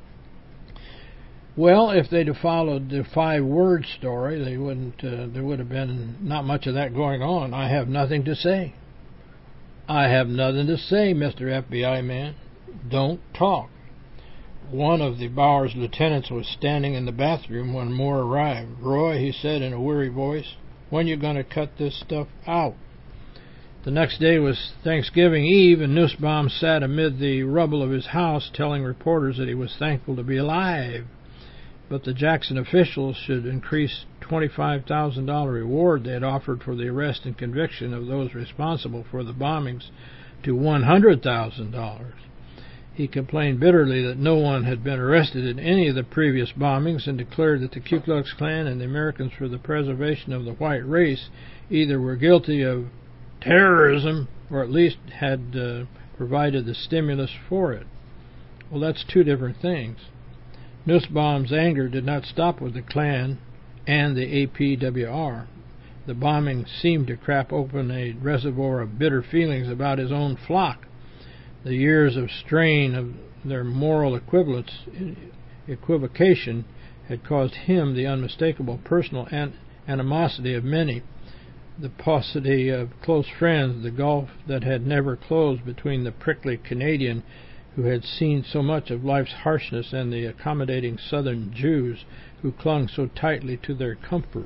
Well, if they'd have followed the five-word story, they wouldn't. Uh, there would have been not much of that going on. I have nothing to say. I have nothing to say, Mister F B I man. Don't talk. One of the Bowers lieutenants was standing in the bathroom when Moore arrived. Roy, he said in a weary voice, when you going to cut this stuff out? The next day was Thanksgiving Eve, and Nussbaum sat amid the rubble of his house telling reporters that he was thankful to be alive. But the Jackson officials should increase twenty-five thousand dollars reward they had offered for the arrest and conviction of those responsible for the bombings to one hundred thousand dollars. He complained bitterly that no one had been arrested in any of the previous bombings and declared that the Ku Klux Klan and the Americans for the Preservation of the White Race either were guilty of terrorism or at least had uh, provided the stimulus for it. Well, that's two different things. Nussbaum's anger did not stop with the Klan and the A P W R. The bombing seemed to crack open a reservoir of bitter feelings about his own flock. The years of strain of their moral equivalence, equivocation had caused him the unmistakable personal an- animosity of many, the paucity of close friends, the gulf that had never closed between the prickly Canadian who had seen so much of life's harshness and the accommodating Southern Jews who clung so tightly to their comfort.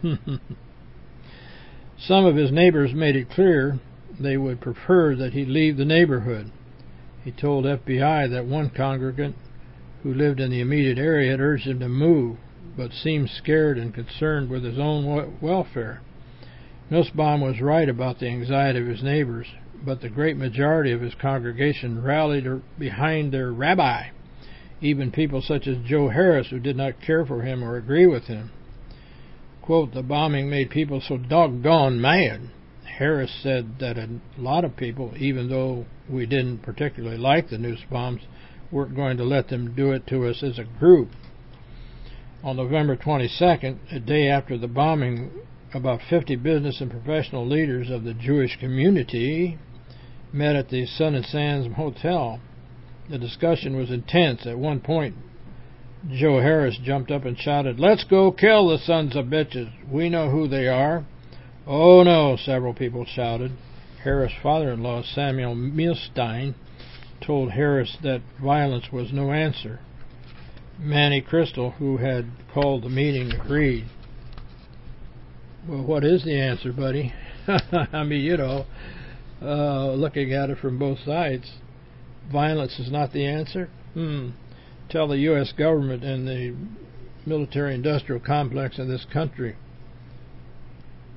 Some of his neighbors made it clear they would prefer that he leave the neighborhood. He told F B I that one congregant who lived in the immediate area had urged him to move, but seemed scared and concerned with his own welfare. Nussbaum was right about the anxiety of his neighbors, but the great majority of his congregation rallied behind their rabbi, even people such as Joe Harris, who did not care for him or agree with him. Quote, the bombing made people so doggone mad. Harris said that a lot of people, even though we didn't particularly like the Nussbaums, weren't going to let them do it to us as a group. On November twenty-second, a day after the bombing, about fifty business and professional leaders of the Jewish community met at the Sun and Sands Hotel. The discussion was intense. At one point, Joe Harris jumped up and shouted, let's go kill the sons of bitches. We know who they are. Oh no, several people shouted. Harris' father-in-law, Samuel Milstein, told Harris that violence was no answer. Manny Crystal, who had called the meeting, agreed. Well, what is the answer, buddy? I mean, you know, uh, looking at it from both sides, violence is not the answer? Hmm. Tell the U S government and the military-industrial complex in this country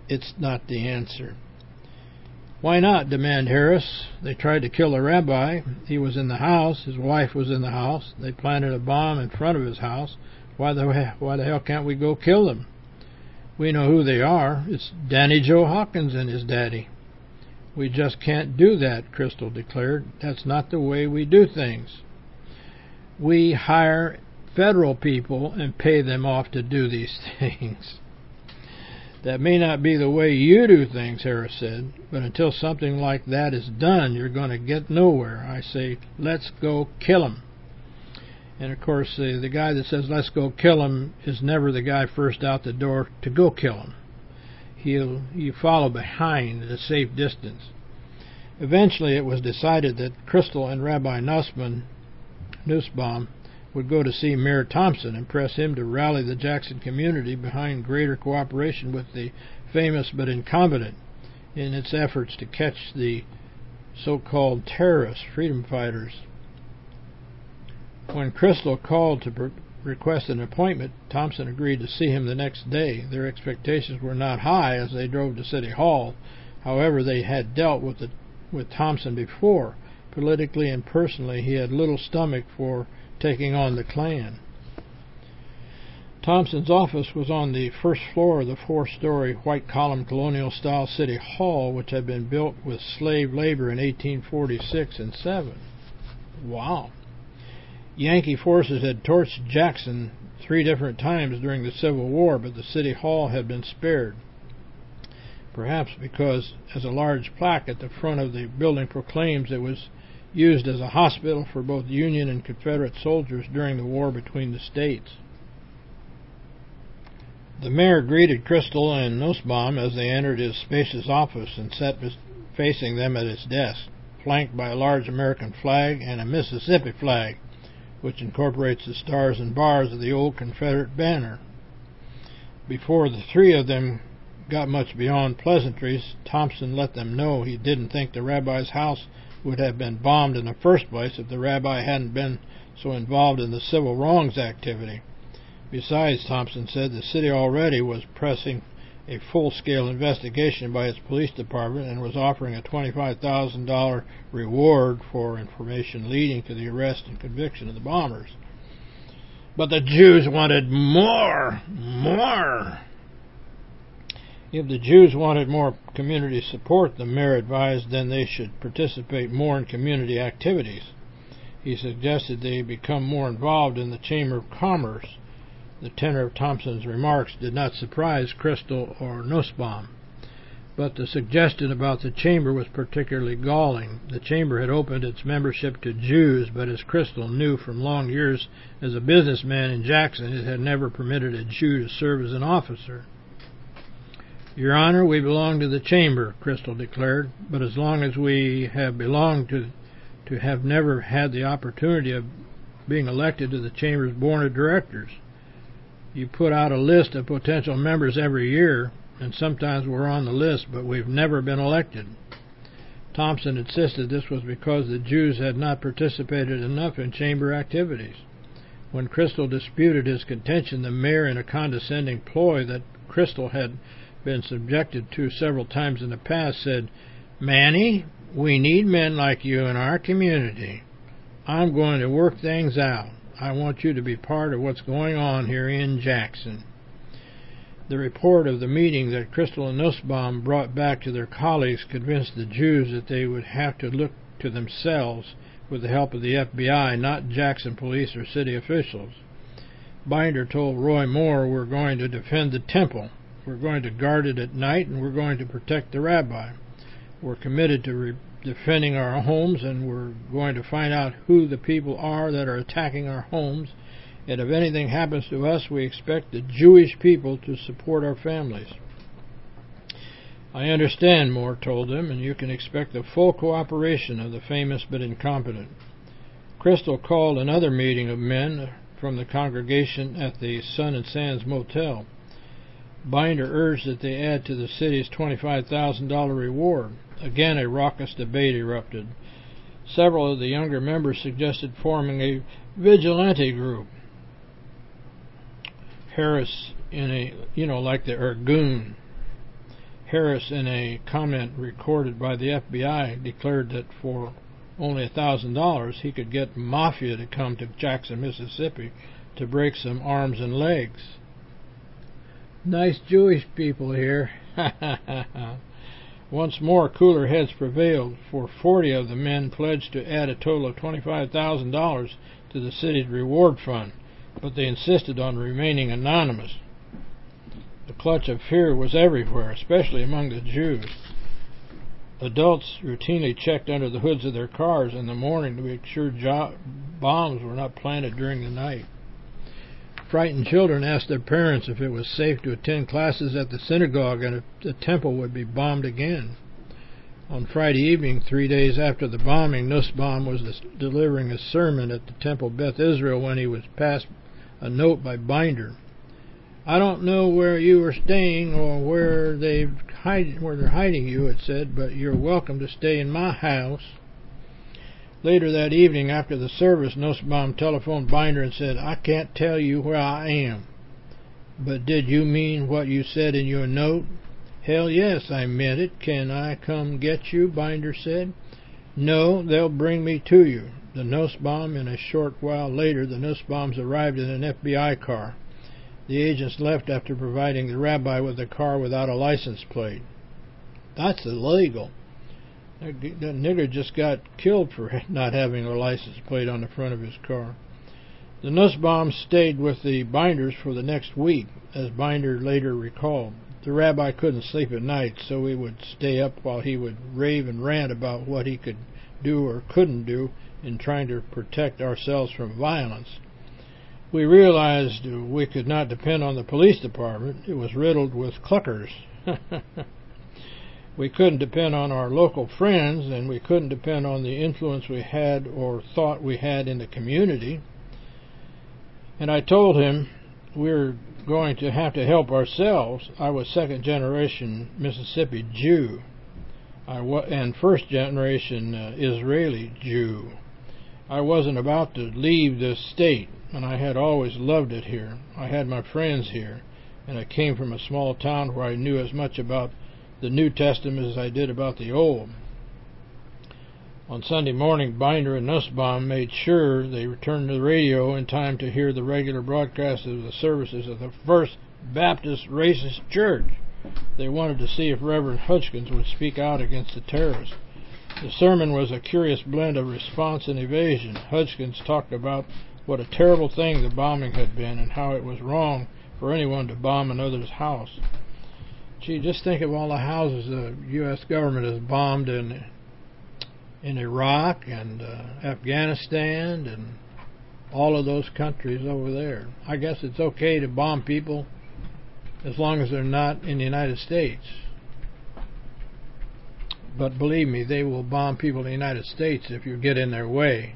it's not the answer. Why not? Demanded Harris. They tried to kill the rabbi. He was in the house. His wife was in the house. They planted a bomb in front of his house. Why the, why the hell can't we go kill them? We know who they are. It's Danny Joe Hawkins and his daddy. We just can't do that, Crystal declared. That's not the way we do things. We hire federal people and pay them off to do these things. That may not be the way you do things, Harris said, but until something like that is done, you're going to get nowhere. I say, let's go kill him. And, of course, uh, the guy that says, let's go kill him, is never the guy first out the door to go kill him. He'll you follow behind at a safe distance. Eventually, it was decided that Crystal and Rabbi Nussbaum, Nussbaum would go to see Mayor Thompson and press him to rally the Jackson community behind greater cooperation with the famous but incompetent in its efforts to catch the so-called terrorist freedom fighters. When Crystal called to pre- request an appointment, Thompson agreed to see him the next day. Their expectations were not high as they drove to City Hall. However, they had dealt with the, with Thompson before. Politically and personally, he had little stomach for taking on the Klan. Thompson's office was on the first floor of the four-story white-column colonial-style City Hall, which had been built with slave labor in eighteen forty-six and seven. Wow. Yankee forces had torched Jackson three different times during the Civil War, but the City Hall had been spared. Perhaps because, as a large plaque at the front of the building proclaims, it was used as a hospital for both Union and Confederate soldiers during the war between the states. The mayor greeted Crystal and Nussbaum as they entered his spacious office and sat facing them at his desk, flanked by a large American flag and a Mississippi flag, which incorporates the stars and bars of the old Confederate banner. Before the three of them got much beyond pleasantries, Thompson let them know he didn't think the rabbi's house would have been bombed in the first place if the rabbi hadn't been so involved in the civil wrongs activity. Besides, Thompson said, the city already was pressing a full-scale investigation by its police department and was offering a twenty-five thousand dollars reward for information leading to the arrest and conviction of the bombers. But the Jews wanted more, more. If the Jews wanted more community support, the mayor advised, then they should participate more in community activities. He suggested they become more involved in the Chamber of Commerce. The tenor of Thompson's remarks did not surprise Crystal or Nussbaum, but the suggestion about the chamber was particularly galling. The chamber had opened its membership to Jews, but as Crystal knew from long years as a businessman in Jackson, it had never permitted a Jew to serve as an officer. Your Honor, we belong to the chamber, Crystal declared, but as long as we have belonged to, to have never had the opportunity of being elected to the chamber's board of directors. You put out a list of potential members every year, and sometimes we're on the list, but we've never been elected. Thompson insisted this was because the Jews had not participated enough in chamber activities. When Crystal disputed his contention, the mayor, in a condescending ploy that Crystal had been subjected to several times in the past, said, "Manny, we need men like you in our community. I'm going to work things out. I want you to be part of what's going on here in Jackson." The report of the meeting that Crystal and Nussbaum brought back to their colleagues convinced the Jews that they would have to look to themselves with the help of the F B I, not Jackson police or city officials. Binder told Roy Moore, "We're going to defend the temple. We're going to guard it at night, and we're going to protect the rabbi. We're committed to re- defending our homes, and we're going to find out who the people are that are attacking our homes. And if anything happens to us, we expect the Jewish people to support our families." "I understand," Moore told them, "and you can expect the full cooperation of the famous but incompetent." Crystal called another meeting of men from the congregation at the Sun and Sands Motel. Binder urged that they add to the city's twenty-five thousand dollars reward. Again, a raucous debate erupted. Several of the younger members suggested forming a vigilante group. Harris in a, you know, like the Irgun. Harris, in a comment recorded by the F B I, declared that for only a thousand dollars he could get mafia to come to Jackson, Mississippi to break some arms and legs. Nice Jewish people here. Once more, cooler heads prevailed, for forty of the men pledged to add a total of twenty-five thousand dollars to the city's reward fund, but they insisted on remaining anonymous. The clutch of fear was everywhere, especially among the Jews. Adults routinely checked under the hoods of their cars in the morning to make sure jo- bombs were not planted during the night. Frightened children asked their parents if it was safe to attend classes at the synagogue and if the temple would be bombed again. On Friday evening, three days after the bombing, Nussbaum was delivering a sermon at the Temple Beth Israel when he was passed a note by Binder. "I don't know where you are staying or where they've hide, where they're hiding you," it said, "but you're welcome to stay in my house." Later that evening, after the service, Nussbaum telephoned Binder and said, "I can't tell you where I am." "But did you mean what you said in your note?" "Hell yes, I meant it. Can I come get you?" Binder said. "No, they'll bring me to you." The Nussbaum, and a short while later, the Nussbaums arrived in an F B I car. The agents left after providing the rabbi with a car without a license plate. That's illegal. That, that nigger just got killed for not having a license plate on the front of his car. The Nussbaums stayed with the Binders for the next week, as Binder later recalled. The rabbi couldn't sleep at night, so we would stay up while he would rave and rant about what he could do or couldn't do in trying to protect ourselves from violence. We realized we could not depend on the police department. It was riddled with cluckers. We couldn't depend on our local friends, and we couldn't depend on the influence we had or thought we had in the community. And I told him we were going to have to help ourselves. I was second-generation Mississippi Jew I wa- and first-generation uh, Israeli Jew. I wasn't about to leave this state, and I had always loved it here. I had my friends here, and I came from a small town where I knew as much about the New Testament as I did about the Old. On Sunday morning, Binder and Nussbaum made sure they returned to the radio in time to hear the regular broadcast of the services of the First Baptist Racist Church. They wanted to see if Reverend Hudgens would speak out against the terrorists. The sermon was a curious blend of response and evasion. Hudgens talked about what a terrible thing the bombing had been and how it was wrong for anyone to bomb another's house. Gee, just think of all the houses the U S government has bombed in in Iraq and uh, Afghanistan and all of those countries over there. I guess it's okay to bomb people as long as they're not in the United States. But believe me, they will bomb people in the United States if you get in their way.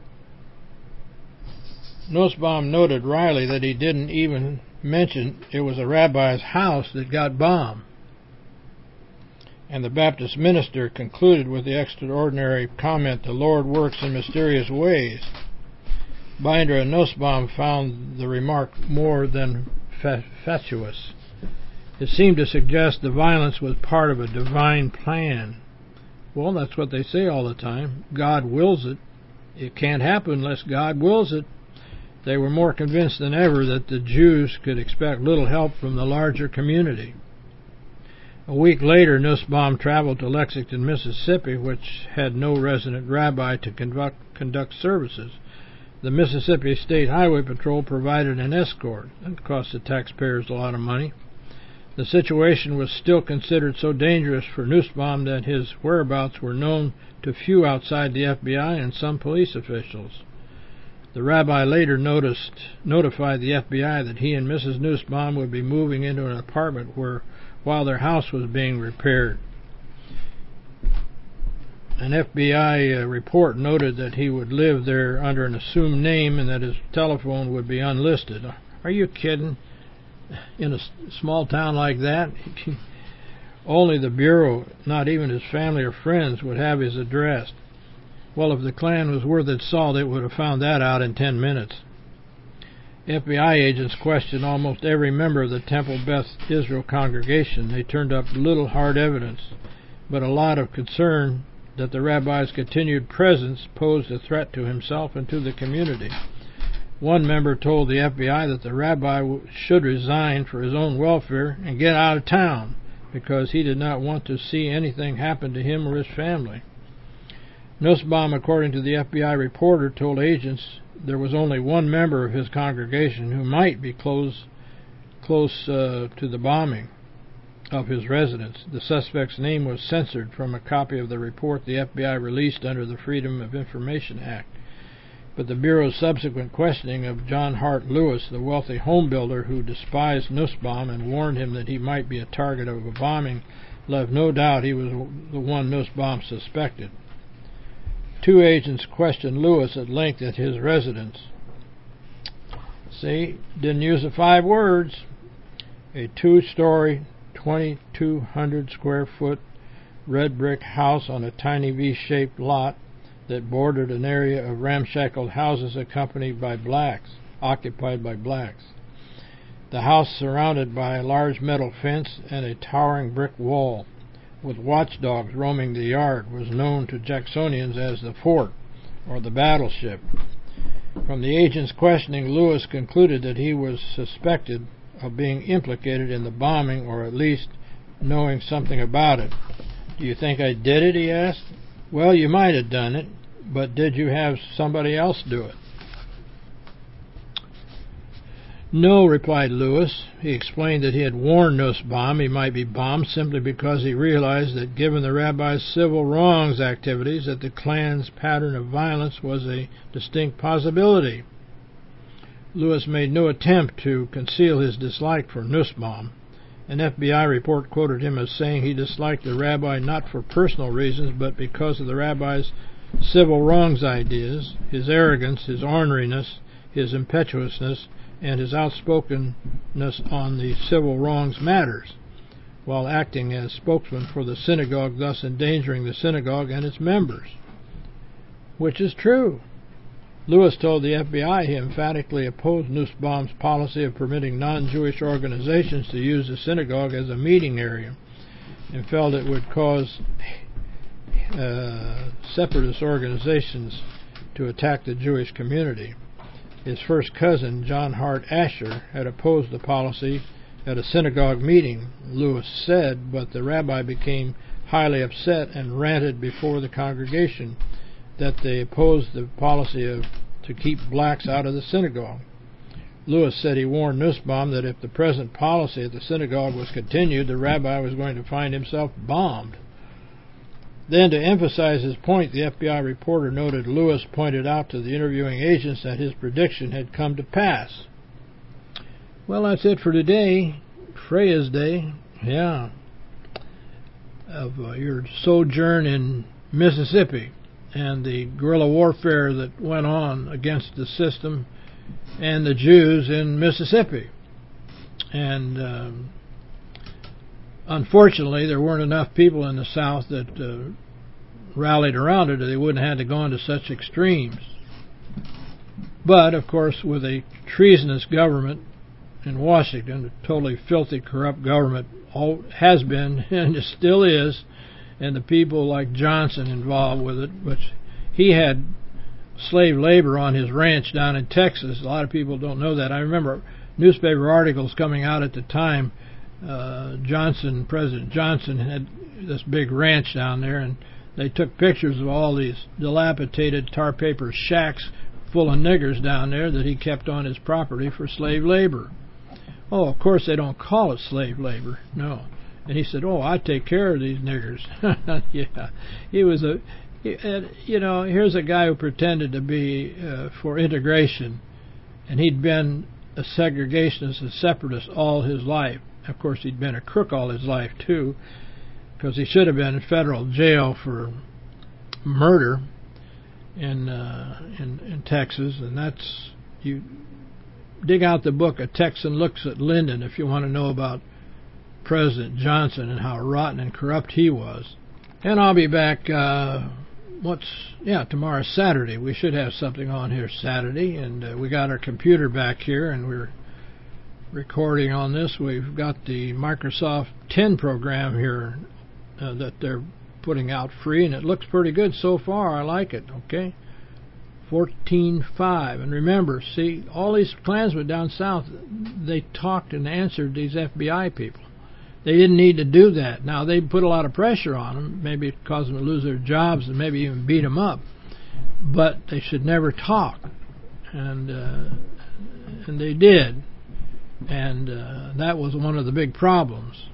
Nussbaum noted wryly that he didn't even mention it was a rabbi's house that got bombed. And the Baptist minister concluded with the extraordinary comment, "The Lord works in mysterious ways." Binder and Nussbaum found the remark more than fatuous. It seemed to suggest the violence was part of a divine plan. Well, that's what they say all the time. God wills it. It can't happen unless God wills it. They were more convinced than ever that the Jews could expect little help from the larger community. A week later, Nussbaum traveled to Lexington, Mississippi, which had no resident rabbi to conduct, conduct services. The Mississippi State Highway Patrol provided an escort. It cost the taxpayers a lot of money. The situation was still considered so dangerous for Nussbaum that his whereabouts were known to few outside the F B I and some police officials. The rabbi later noticed, notified the F B I that he and Missus Nussbaum would be moving into an apartment where, while their house was being repaired. An F B I uh, report noted that he would live there under an assumed name and that his telephone would be unlisted. Are you kidding? In a small town like that? Only the Bureau, not even his family or friends, would have his address. Well, if the Klan was worth its salt, it would have found that out in ten minutes. F B I agents questioned almost every member of the Temple Beth Israel congregation. They turned up little hard evidence, but a lot of concern that the rabbi's continued presence posed a threat to himself and to the community. One member told the F B I that the rabbi should resign for his own welfare and get out of town because he did not want to see anything happen to him or his family. Nussbaum, according to the F B I reporter, told agents there was only one member of his congregation who might be close, close uh, to the bombing of his residence. The suspect's name was censored from a copy of the report the F B I released under the Freedom of Information Act. But the Bureau's subsequent questioning of John Hart Lewis, the wealthy home builder who despised Nussbaum and warned him that he might be a target of a bombing, left no doubt he was the one Nussbaum suspected. Two agents questioned Lewis at length at his residence. See, didn't use the five words. A two-story, twenty-two hundred square foot red brick house on a tiny V-shaped lot that bordered an area of ramshackle houses accompanied by blacks, occupied by blacks. The house, surrounded by a large metal fence and a towering brick wall, with watchdogs roaming the yard, was known to Jacksonians as the fort, or the battleship. From the agent's questioning, Lewis concluded that he was suspected of being implicated in the bombing, or at least knowing something about it. "Do you think I did it?" he asked. "Well, you might have done it, but did you have somebody else do it?" "No," replied Lewis. He explained that he had warned Nussbaum he might be bombed simply because he realized that given the rabbi's civil wrongs activities that the Klan's pattern of violence was a distinct possibility. Lewis made no attempt to conceal his dislike for Nussbaum. An F B I report quoted him as saying he disliked the rabbi not for personal reasons, but because of the rabbi's civil wrongs ideas, his arrogance, his orneriness, his impetuousness, and his outspokenness on the civil wrongs matters, while acting as spokesman for the synagogue, thus endangering the synagogue and its members. Which is true. Lewis told the F B I he emphatically opposed Nussbaum's policy of permitting non-Jewish organizations to use the synagogue as a meeting area, and felt it would cause uh, separatist organizations to attack the Jewish community. His first cousin, John Hart Asher, had opposed the policy at a synagogue meeting, Lewis said, but the rabbi became highly upset and ranted before the congregation that they opposed the policy of to keep blacks out of the synagogue. Lewis said he warned Nussbaum that if the present policy at the synagogue was continued, the rabbi was going to find himself bombed. Then, to emphasize his point, the F B I reporter noted Lewis pointed out to the interviewing agents that his prediction had come to pass. Well, that's it for today. Freya's Day. Yeah. Of uh, your sojourn in Mississippi and the guerrilla warfare that went on against the system and the Jews in Mississippi. And um, unfortunately, there weren't enough people in the South that uh, rallied around it, or they wouldn't have had to go into such extremes. But, of course, with a treasonous government in Washington, a totally filthy, corrupt government, all, has been and still is, and the people like Johnson involved with it, which he had slave labor on his ranch down in Texas. A lot of people don't know that. I remember newspaper articles coming out at the time. Uh, Johnson, President Johnson, had this big ranch down there, and they took pictures of all these dilapidated tar paper shacks full of niggers down there that he kept on his property for slave labor. Oh, of course they don't call it slave labor, no. And he said, "Oh, I take care of these niggers." Yeah, he was a, he, you know, here's a guy who pretended to be uh, for integration, and he'd been a segregationist and separatist all his life. Of course, he'd been a crook all his life, too, because he should have been in federal jail for murder in, uh, in in Texas. And that's, you dig out the book A Texan Looks at Lyndon if you want to know about President Johnson and how rotten and corrupt he was. And I'll be back uh, what's yeah tomorrow's Saturday. We should have something on here Saturday, and uh, we got our computer back here, and we're recording on this. We've got the Microsoft ten program here uh, that they're putting out free, and it looks pretty good so far. I like it. Okay, fourteen five, and remember, see, all these Klansmen down south, they talked and answered these F B I people. They didn't need to do that. Now, they put a lot of pressure on them. Maybe it caused them to lose their jobs and maybe even beat them up. But they should never talk. And uh, and they did. And uh, that was one of the big problems.